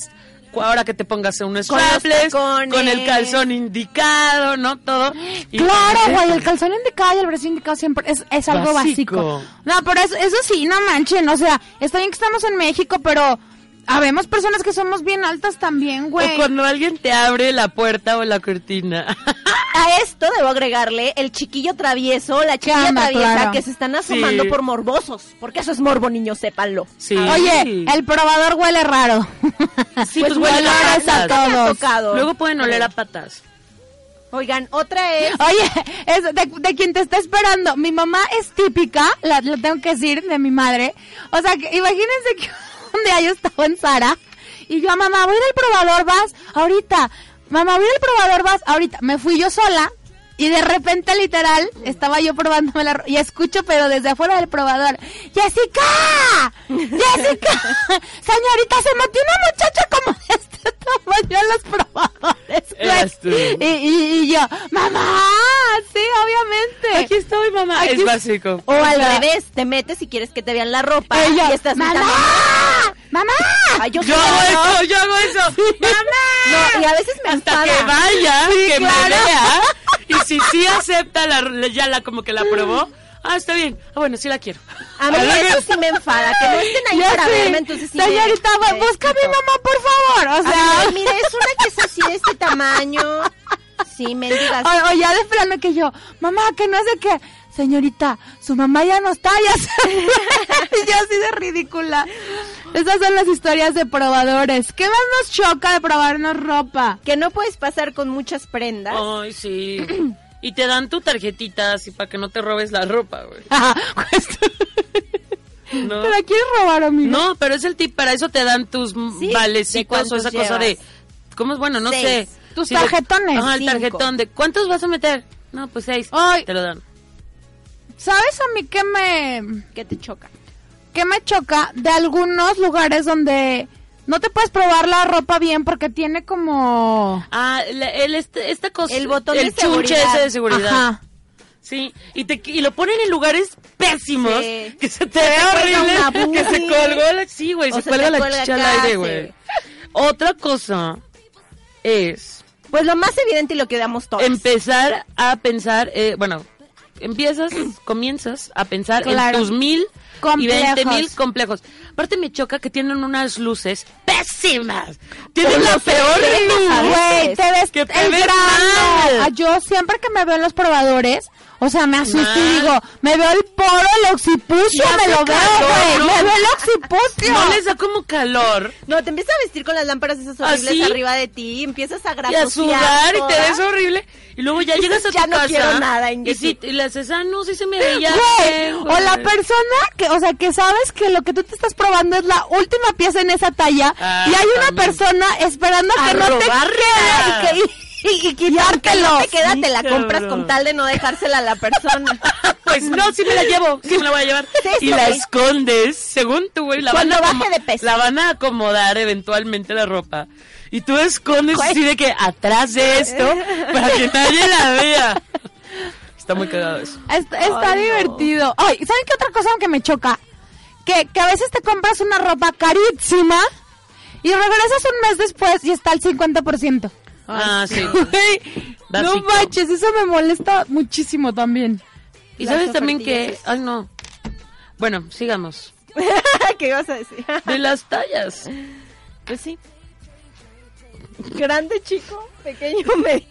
ahora que te pongas unos Con los strapless, tacones. con el calzón indicado, ¿no? Todo. Y Claro, con güey, eso. el calzón indicado y el brazo indicado siempre es algo básico. No, pero eso sí, no manchen, o sea, está bien que estamos en México, pero habemos personas que somos bien altas también, güey. O cuando alguien te abre la puerta o la cortina. A esto debo agregarle el chiquillo travieso, la chiquilla Anda, traviesa claro. que se están asomando Sí. por morbosos. Porque eso es morbo, niños, sépanlo. Sí. Oye, el probador huele raro. Sí, pues huele huele a a olores a patas. todos. tocado. Luego pueden oler a patas. Oigan, otra es... Oye, es de quien te está esperando. Mi mamá es típica, lo tengo que decir, de mi madre. O sea, que imagínense que un día yo estaba en Zara y yo, mamá, voy a ir al probador, vas ahorita. Mamá, voy a ir al probador, vas ahorita. Me fui yo sola y de repente, literal, estaba yo probándome la ropa y escucho, pero desde afuera del probador, ¡Jessica! ¡Jessica! Señorita, se metió una muchacha como de este tamaño en los probadores, Eras tú. güey. Y yo, mamá, sí, obviamente. Aquí estoy, mamá. Aquí es básico. O al sea, revés, te metes y quieres que te vean la ropa Ella, y estás ¡mamá! gritando, ¡Mamá! Ay, yo Yo hago eso. ¡Mamá! No, y a veces me Hasta que enfada. vaya, que claro. me vea. Y si sí acepta como que la aprobó. Ah, está bien. Ah, bueno, sí la quiero. A mí eso sí me enfada, que no estén ahí Ya para sé. verme, entonces sí Señorita, me busca a mi desquito. mamá, por favor. O sea, Ay, mire, es una que es así de este tamaño. Sí, mendigas. o ya de plano que yo, mamá, que no es de que, señorita, su mamá ya no está, ya se... Y yo así de ridícula. Esas son las historias de probadores. ¿Qué más nos choca de probarnos ropa? Que no puedes pasar con muchas prendas. Ay, sí. Y te dan tu tarjetita así para que no te robes la ropa, güey. No. ¿Pero quieres robar, amigo? No, pero es el tip, para eso te dan tus Sí, ¿de valecitos o cuántos esa cosa de... llevas? ¿Cómo es? Bueno, no 6. sé. Tus Sí, tarjetones. Ajá, el 5. tarjetón de... ¿Cuántos vas a meter? No, pues 6. Ay. Te lo dan. ¿Sabes a mí qué ¿Qué te choca? me choca? De algunos lugares donde no te puedes probar la ropa bien porque tiene como... Ah, esta cosa... El botón de chunche seguridad. ese de seguridad. Ajá. Sí, y lo ponen en lugares pésimos, Sí. que se te ve cuelga una horrible, que se boobie. colgó la... Sí, güey, O se se cuelga te la cuelga chicha al acá, aire, sí. güey. Otra cosa es Pues lo más evidente y lo que damos todos. empezar a pensar, comienzas a pensar Claro. en tus 1000 y Complejos. 20,000 complejos. Aparte me choca que tienen unas luces pésimas. Tienen la peor luz. Güey, te ves Que te el ves grano. mal. Ah, yo siempre que me veo en los probadores, o sea, me asusto Mal. y digo, me veo el poro, el occipucio, Y hace me lo veo, calor, güey. ¿no? Me veo el occipucio. No les da como calor. No, te empiezas a vestir con las lámparas esas horribles ¿Así? arriba de ti, empiezas a Y a grasosear sudar y te toda. ves horrible. Y luego ya llegas a tu Ya no casa. quiero nada, y Ingrid. si y le haces, no, sí se me veía Güey, bien, o la güey. persona que, o sea, que sabes que lo que tú te estás probando es la última pieza en esa talla Ah, y hay una también. persona esperando A que no te robarla. quede y Que quitártelo. no te queda, te la Sí, compras cabrón. con tal de no dejársela a la persona. Pues no, sí me la llevo, sí me la voy a llevar. Sí, y sí. la escondes, según tú, güey. Cuando baje de peso. La van a acomodar eventualmente la ropa. Y tú escondes así de que atrás de esto, para que nadie la vea. Está muy cagado eso. Está divertido. Ay, ¿saben qué otra cosa que me choca? Que a veces te compras una ropa carísima y regresas un mes después y está al 50%. Sí. Güey, no Básico. manches, eso me molesta muchísimo también. Y Las sabes también ofertillas. que... Ay, no. Bueno, sigamos. ¿Qué ibas a decir? De las tallas. Pues sí. Grande, chico, pequeño, medio.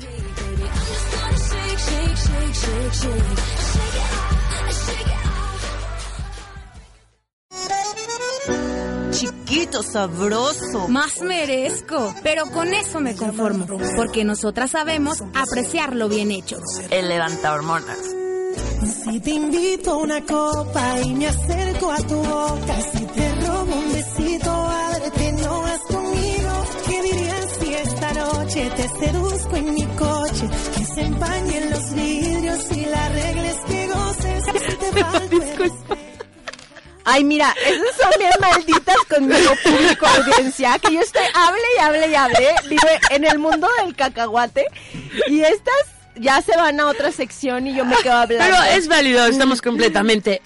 Chiquito, sabroso. Más merezco, pero con eso me conformo, porque nosotras sabemos apreciar lo bien hecho. El levanta hormonas. Si te invito a una copa y me acerco a tu boca, si te robo un besito, ábrete, no vas conmigo. ¿Qué dirías si esta noche te seduzco en mi coche? Que se empañen los vidrios y la regla es que goces. Si te falto el respeto. Ay, mira, esas son bien malditas conmigo, público, audiencia, que yo estoy hable y hable, vive en el mundo del cacahuate, y estas ya se van a otra sección y yo me quedo hablando. Pero es válido, estamos completamente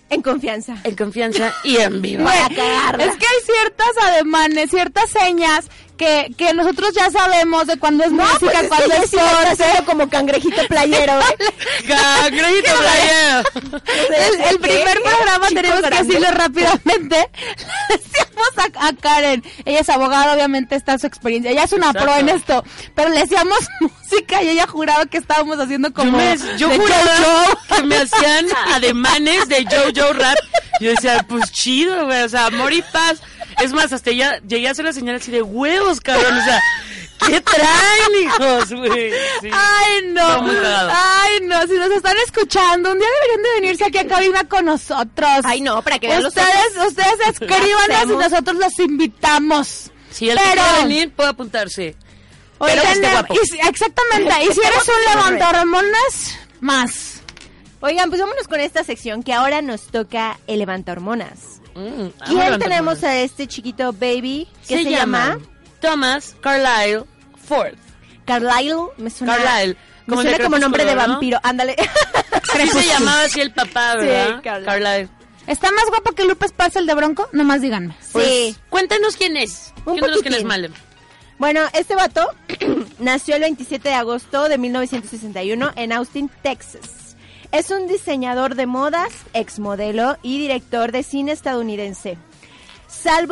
En confianza. En confianza y en vivo. Para cagarla. Es que hay ciertas ademanes, ciertas señas que nosotros ya sabemos de cuando es música, cuando es corte. Como cangrejito playero. Cangrejito playero. El primer programa tenemos que decirlo rápidamente. Le decíamos a Karen, ella es abogada, obviamente está su experiencia, ella es una pro en esto, pero le decíamos música y ella juraba que estábamos haciendo como yo juraba que me hacían ademanes de Jojo Rap. Yo decía, pues chido, güey, o sea, amor y paz. Es más, hasta ya llegué a hacer la señal así de huevos, cabrón, o sea, ¿qué traen, hijos, güey? Sí. Ay, no. Ay, no, si nos están escuchando, un día deberían de venirse aquí a cabina con nosotros. Ay, no, para que vean ustedes escríbanos y nosotros los invitamos. Si el que quiere venir puede apuntarse. Pero que esté guapo. Exactamente, y si eres un levantarhormonas, más. Oigan, pues vámonos con esta sección que ahora nos toca el levantahormonas. ¿Quién tenemos a este chiquito baby? ¿Qué se llama? Thomas Carlyle Ford. Carlyle, me suena. Carlyle. Me suena como nombre de vampiro. Ándale. Sí se llamaba así el papá, ¿verdad? Sí, Carlyle. ¿Está más guapo que Lupe Esparza, el de Bronco? Nomás díganme. Pues, sí. Cuéntanos quién es. Cuéntanos quién es Malem. Bueno, este vato nació el 27 de agosto de 1961 en Austin, Texas. Es un diseñador de modas, exmodelo y director de cine estadounidense. Salvó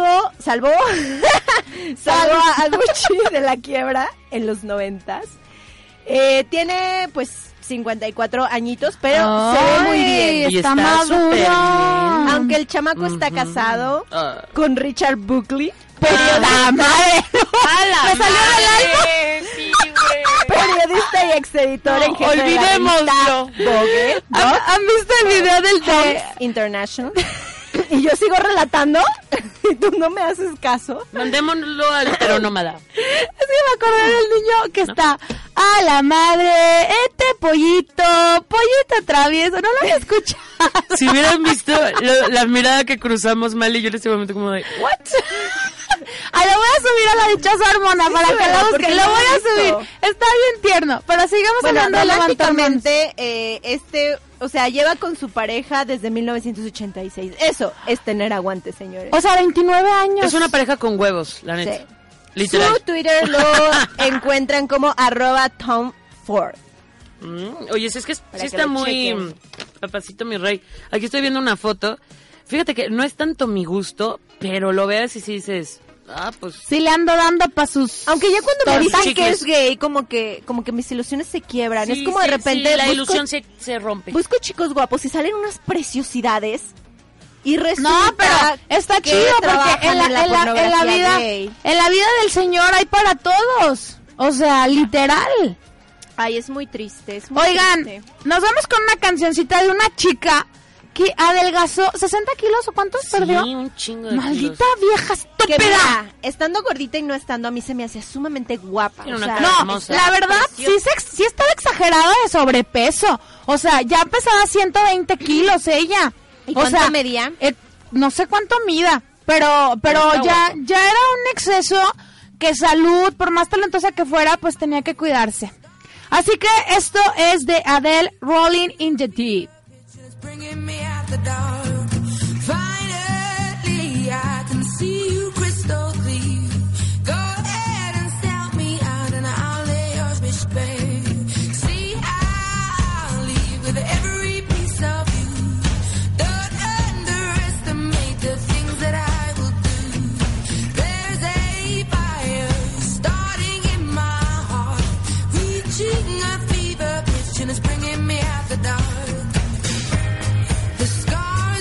a Gucci de la quiebra en los 90s. Tiene pues 54 añitos, pero se ve muy bien. Está maduro. Aunque el chamaco está casado con Richard Buckley. ¡Periodista! ¡Madre! ¡Me salió del alma! Sí, güey. Periodista y exeditor en jefe olvidémoslo. de la Vogue, ¿no? ¿Han visto el video del Times International? Y yo sigo relatando y tú no me haces caso. Mandémoslo al heteronómada. Es que me acordé del niño que está a la madre, pollito travieso, no lo han escuchado. Si hubieran visto la mirada que cruzamos mal y yo en este momento como de ¿what? Lo voy a subir a la dichosa hormona para que la busquen. Lo voy a subir. Está bien tierno. Pero sigamos hablando de románticamente, o sea, lleva con su pareja desde 1986. Eso es tener aguante, señores. O sea, 29 años. Es una pareja con huevos, la neta. Sí. Literal. Su Twitter lo encuentran como @TomFord. Oye, es que sí que está lo muy chequen. papacito mi rey. Aquí estoy viendo una foto. Fíjate que no es tanto mi gusto, pero lo veas y sí dices, pues sí le ando dando pa' sus... Aunque ya cuando me dicen que chicles. es gay, como que mis ilusiones se quiebran. sí, es como de repente sí, la ilusión se rompe. Busco chicos guapos y salen unas preciosidades y resulta No, pero está que chido porque trabajan en la pornografía vida gay. en la vida del señor hay para todos. O sea, literal. Ay, es muy triste. Es muy Oigan, triste. nos vamos con una cancioncita de una chica que adelgazó 60 kilos o cuántos perdió. Sí, un chingo de Maldita vieja Que estúpida. mira, estando gordita y no estando, a mí se me hacía sumamente guapa. Tiene O una sea, cara No, hermosa. la verdad, sí estaba exagerada de sobrepeso. O sea, ya pesaba 120 kilos ella. ¿Y o cuánto sea, medía? No sé cuánto mida, pero ya era un exceso que salud, por más talentosa que fuera, pues tenía que cuidarse. Así que esto es de Adele, Rolling in the Deep. Bringing me out the dark. Finally, I can see you crystal clear. Go ahead and sell me out, and I'll lay your bitch bare. See, I'll leave with every piece of you. Don't underestimate the things that I will do. There's a fire starting in my heart, reaching a fever pitch, and it's bringing me out the dark. The scars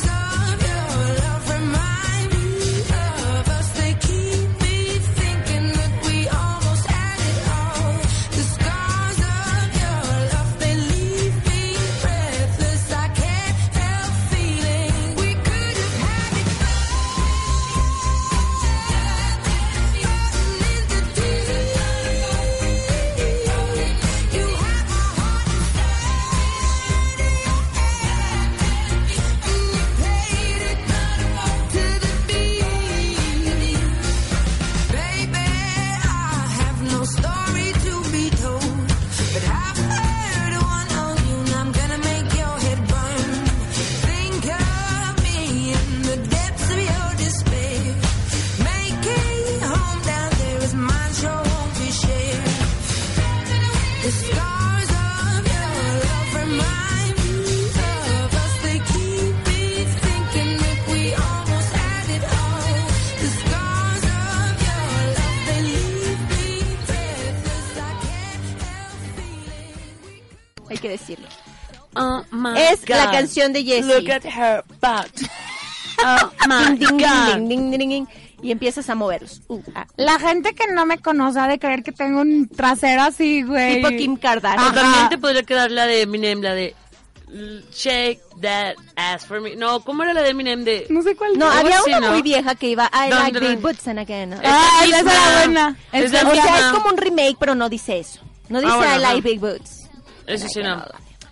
hay que decirlo. Oh my Es God. la canción de Jessie. Look at her butt. Oh my Ding, ding, God. ding, ding, ding, ding, y empiezas a moverlos. La gente que no me conoce ha de creer que tengo un trasero así, güey. Tipo Kim Kardashian. O también te podría quedar la de Eminem, la de Shake That Ass For Me. No, ¿cómo era la de Eminem de...? No sé cuál. No, Algo había así, una ¿no? muy vieja que iba I Don, like don. big boots and again. Ah, Esa esa misma. era buena. Es la O sea, misma. es como un remake, pero no dice eso. No dice bueno, I like ajá. big boots. Eso sí, no.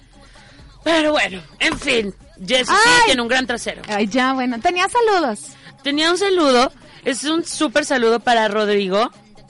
Pero bueno, en fin. Jessie sí Ay. tiene un gran trasero. Ay, ya, bueno. Tenía saludos. Tenía un saludo. Es un súper saludo para Rodrigo,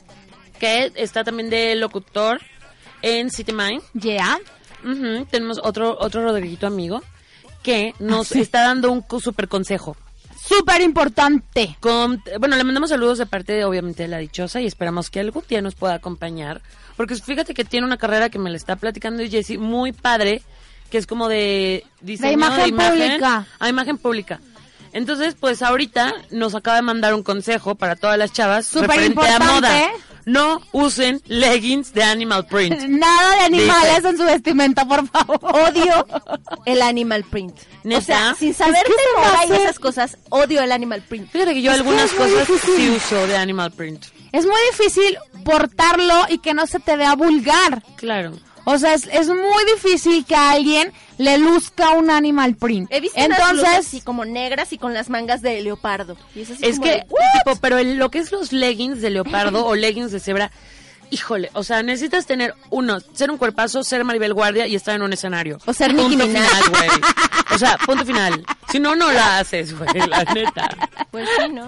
que está también de locutor en City Mind. Yeah. Ujú, tenemos otro Rodriguito amigo que nos está dando un súper consejo. Súper importante. Bueno, le mandamos saludos de parte de, obviamente, de la dichosa y esperamos que algún día nos pueda acompañar. Porque fíjate que tiene una carrera que me la está platicando Jessie muy padre, que es como de diseño imagen pública. A imagen pública. Entonces, pues ahorita nos acaba de mandar un consejo para todas las chavas Súper referente a importante. moda. No usen leggings de animal print. Nada de animales Dice. en su vestimenta, por favor. Odio el animal print. ¿Neta? O sea, sin saber Es que de se me moda y hace- esas cosas, odio el animal print. Fíjate que yo Es que algunas es muy cosas difícil. sí uso de animal print. Es muy difícil portarlo y que no se te vea vulgar. Claro. O sea, es muy difícil que a alguien le luzca un animal print. He visto unas blusas Entonces, así como negras y con las mangas de leopardo. Y es así Es como que, de, ¿what? tipo, pero lo que es los leggings de leopardo o leggings de cebra, híjole, o sea, necesitas tener ser un cuerpazo, ser Maribel Guardia y estar en un escenario. O ser Nicki Punto Minaj. final, güey. O sea, punto final. Si no, no la haces, güey, la neta. Pues sí, ¿no?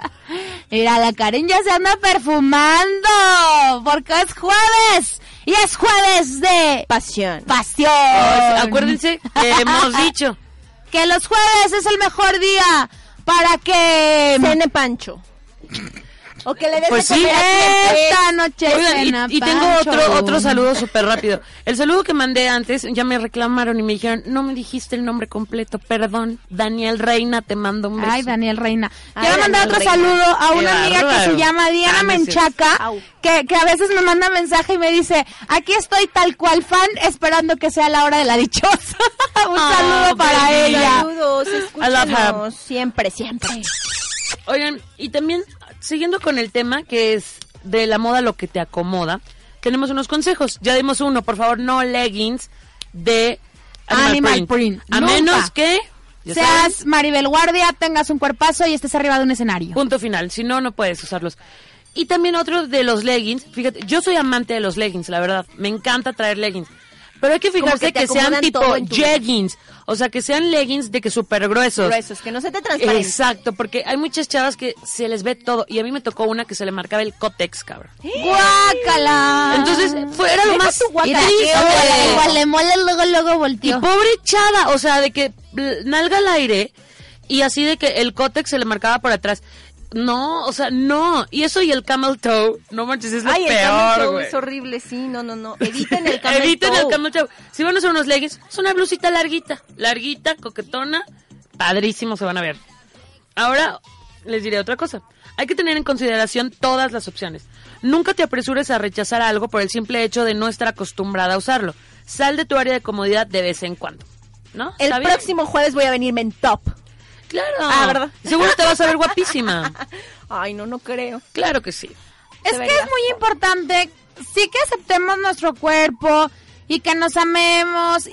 mira, la Karen ya se anda perfumando. Porque es jueves. Y es jueves de Pasión. pasión. Acuérdense que hemos dicho. Que los jueves es el mejor día para que Cene Pancho. O que le des Pues de sí. comer a quien esta noche Oigan, cena, y tengo Pancho. otro saludo súper rápido. El saludo que mandé antes, ya me reclamaron y me dijeron, no me dijiste el nombre completo, perdón. Daniel Reina, te mando un beso. Ay, Daniel Reina. Ay, Quiero mandar Daniel otro Reina. saludo a Qué una amiga que bárbaro. se llama Diana no es cierto. Menchaca, Au. que a veces me manda mensaje y me dice, aquí estoy tal cual fan, esperando que sea la hora de la dichosa. Un saludo para baby. ella. Saludos, I love escúchanos. Siempre, siempre. Oigan, y también, siguiendo con el tema que es de la moda lo que te acomoda, tenemos unos consejos. Ya dimos uno, por favor, no leggings de Animal print. A Nunca. menos que ya Seas saben, Maribel Guardia, tengas un cuerpazo y estés arriba de un escenario. punto final. Si no, no puedes usarlos. Y también otro de los leggings. Fíjate, yo soy amante de los leggings, la verdad. Me encanta traer leggings. Pero hay que Como fijarse que te que sean acomodan tipo todo en tu vida. jeggings. O sea, que sean leggings de que súper gruesos. Gruesos, que no se te transparenten. Exacto, porque hay muchas chavas que se les ve todo. Y a mí me tocó una que se le marcaba el cótex, cabrón. ¡Guácala! Entonces, era lo Deja más tu guácala, triste. qué Igual le mole, luego Y volteó. pobre chava, o sea, de que nalga al aire y así de que el cótex se le marcaba por atrás. No, o sea, no. Y eso y el camel toe, no manches, es lo Ay, el camel peor, toe güey. es horrible, sí, no. Eviten el camel Eviten toe. el camel toe. Si van a usar unos leggings, es una blusita larguita, coquetona, padrísimo se van a ver. Ahora, les diré otra cosa. Hay que tener en consideración todas las opciones. Nunca te apresures a rechazar algo por el simple hecho de no estar acostumbrada a usarlo. Sal de tu área de comodidad de vez en cuando, ¿no? El ¿Está bien? próximo jueves voy a venirme en top. Claro. Ah, ¿verdad? Seguro te vas a ver guapísima. Ay, no creo. Claro que sí. Es que Debería. es muy importante, sí que aceptemos nuestro cuerpo y que nos amemos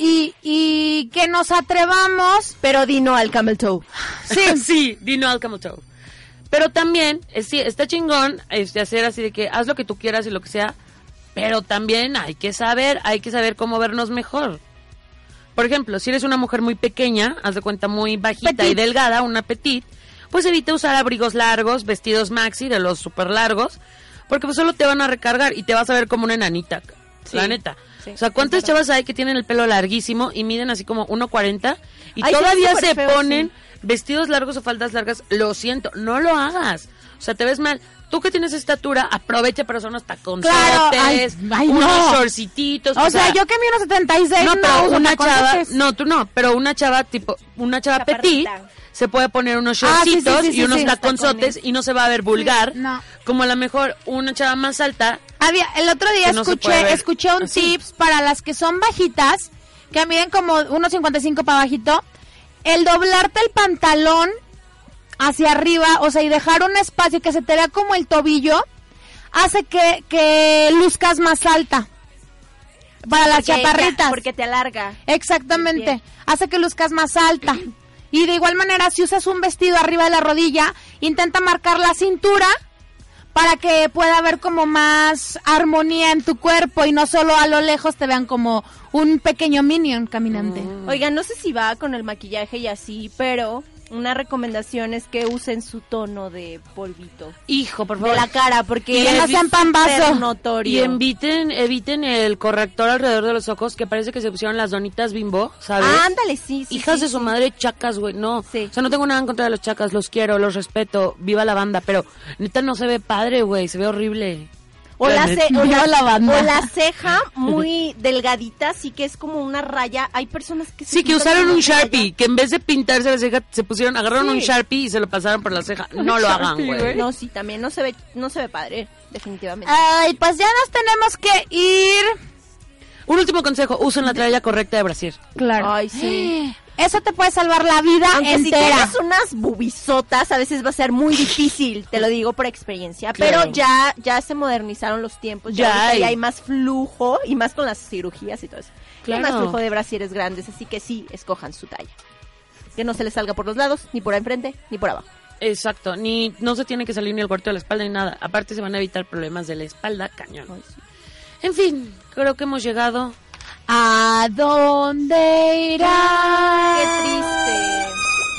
y que nos atrevamos. Pero di no al camel toe. Sí, sí, dino al camel toe. Pero también, sí, está chingón hacer así de que haz lo que tú quieras y lo que sea, pero también hay que saber cómo vernos mejor. Por ejemplo, si eres una mujer muy pequeña, haz de cuenta muy bajita y Petit. delgada, una petit, pues evita usar abrigos largos, vestidos maxi de los súper largos, porque pues solo te van a recargar y te vas a ver como una enanita, Sí, la neta. sí, O sea, ¿cuántas es verdad. chavas hay que tienen el pelo larguísimo y miden así como 1.40 y Ay, se ve todavía súper se feo, ponen sí. vestidos largos o faldas largas? Lo siento, no lo hagas. O sea, te ves mal. tú que tienes estatura, aprovecha para usar unos taconzotes, Ay, unos no. shortcitos. O sea, yo que mido 1.76, no, pero uso una chava, taconzotes. no, tú no, pero una chava petit, se puede poner unos shortcitos y unos taconzotes y no se va a ver vulgar, como a lo mejor una chava más alta. El otro día que no se puede ver escuché un así. tips para las que son bajitas, que miden como 1.55 para bajito, el doblarte el pantalón hacia arriba, o sea, y dejar un espacio que se te vea como el tobillo, hace que luzcas más alta. Para las chaparritas. Porque te alarga. Exactamente. Hace que luzcas más alta. Y de igual manera, si usas un vestido arriba de la rodilla, intenta marcar la cintura para que pueda haber como más armonía en tu cuerpo y no solo a lo lejos te vean como un pequeño minion caminante. Oigan, no sé si va con el maquillaje y así, pero una recomendación es que usen su tono de polvito. Hijo, por favor. De la cara, porque no sean pambazo. notorio. Y eviten el corrector alrededor de los ojos, que parece que se pusieron las donitas Bimbo, ¿sabes? Ándale, sí. Hijas de su madre, chacas, güey, no. Sí. O sea, no tengo nada en contra de los chacas, los quiero, los respeto, viva la banda, pero neta no se ve padre, güey, se ve horrible. O la ceja ceja muy delgadita, así que es como una raya. Hay personas que Sí, que pintan usaron una un raya. Sharpie, que en vez de pintarse la ceja, agarraron un Sharpie y se lo pasaron por la ceja. No lo hagan, güey. No, sí, también no se ve padre, definitivamente. Ay, pues ya nos tenemos que ir. Un último consejo, usen la tralla correcta de brasier. Claro. Ay, sí. Eso te puede salvar la vida Aunque si entera. tienes unas bubisotas, a veces va a ser muy difícil, te lo digo por experiencia. Claro. Pero ya se modernizaron los tiempos, Ya ahorita hay. hay más flujo, y más con las cirugías y todo eso. Claro. Hay más flujo de brasieres grandes, así que sí, escojan su talla. Que no se les salga por los lados, ni por enfrente, ni por abajo. Exacto, no se tiene que salir ni el cuarto de la espalda ni nada. Aparte se van a evitar problemas de la espalda, cañón. Ay, sí. En fin, creo que hemos llegado. ¿A dónde irá? Qué triste.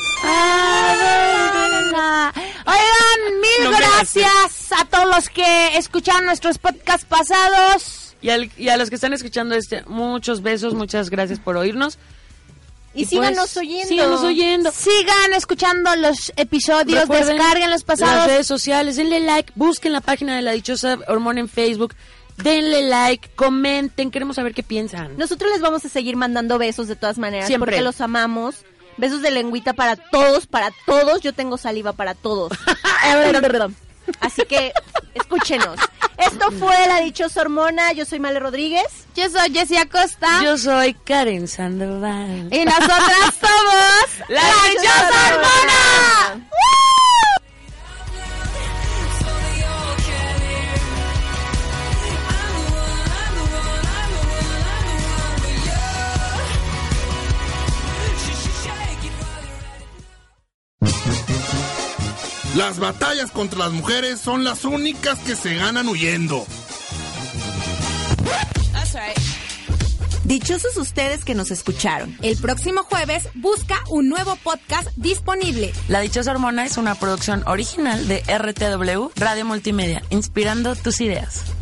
Oigan, mil No me gracias a todos los que escucharon nuestros podcasts pasados. Y a los que están escuchando muchos besos, muchas gracias por oírnos. Y síganos oyendo. Síganos oyendo. Sigan escuchando los episodios, Recuerden descarguen los las pasados. redes sociales, denle like, busquen la página de La Dichosa Hormona en Facebook, denle like, comenten, queremos saber qué piensan. Nosotros les vamos a seguir mandando besos de todas maneras, Siempre. porque los amamos. Besos de lengüita para todos, Yo tengo saliva para todos. Así que escúchenos. Esto fue La Dichosa Hormona. Yo soy Male Rodríguez. Yo soy Jessie Acosta. Yo soy Karen Sandoval. Y nosotras somos La Dichosa Hormona. Las batallas contra las mujeres son las únicas que se ganan huyendo. Dichosos ustedes que nos escucharon. El próximo jueves busca un nuevo podcast disponible. La Dichosa Hormona es una producción original de RTW Radio Multimedia, inspirando tus ideas.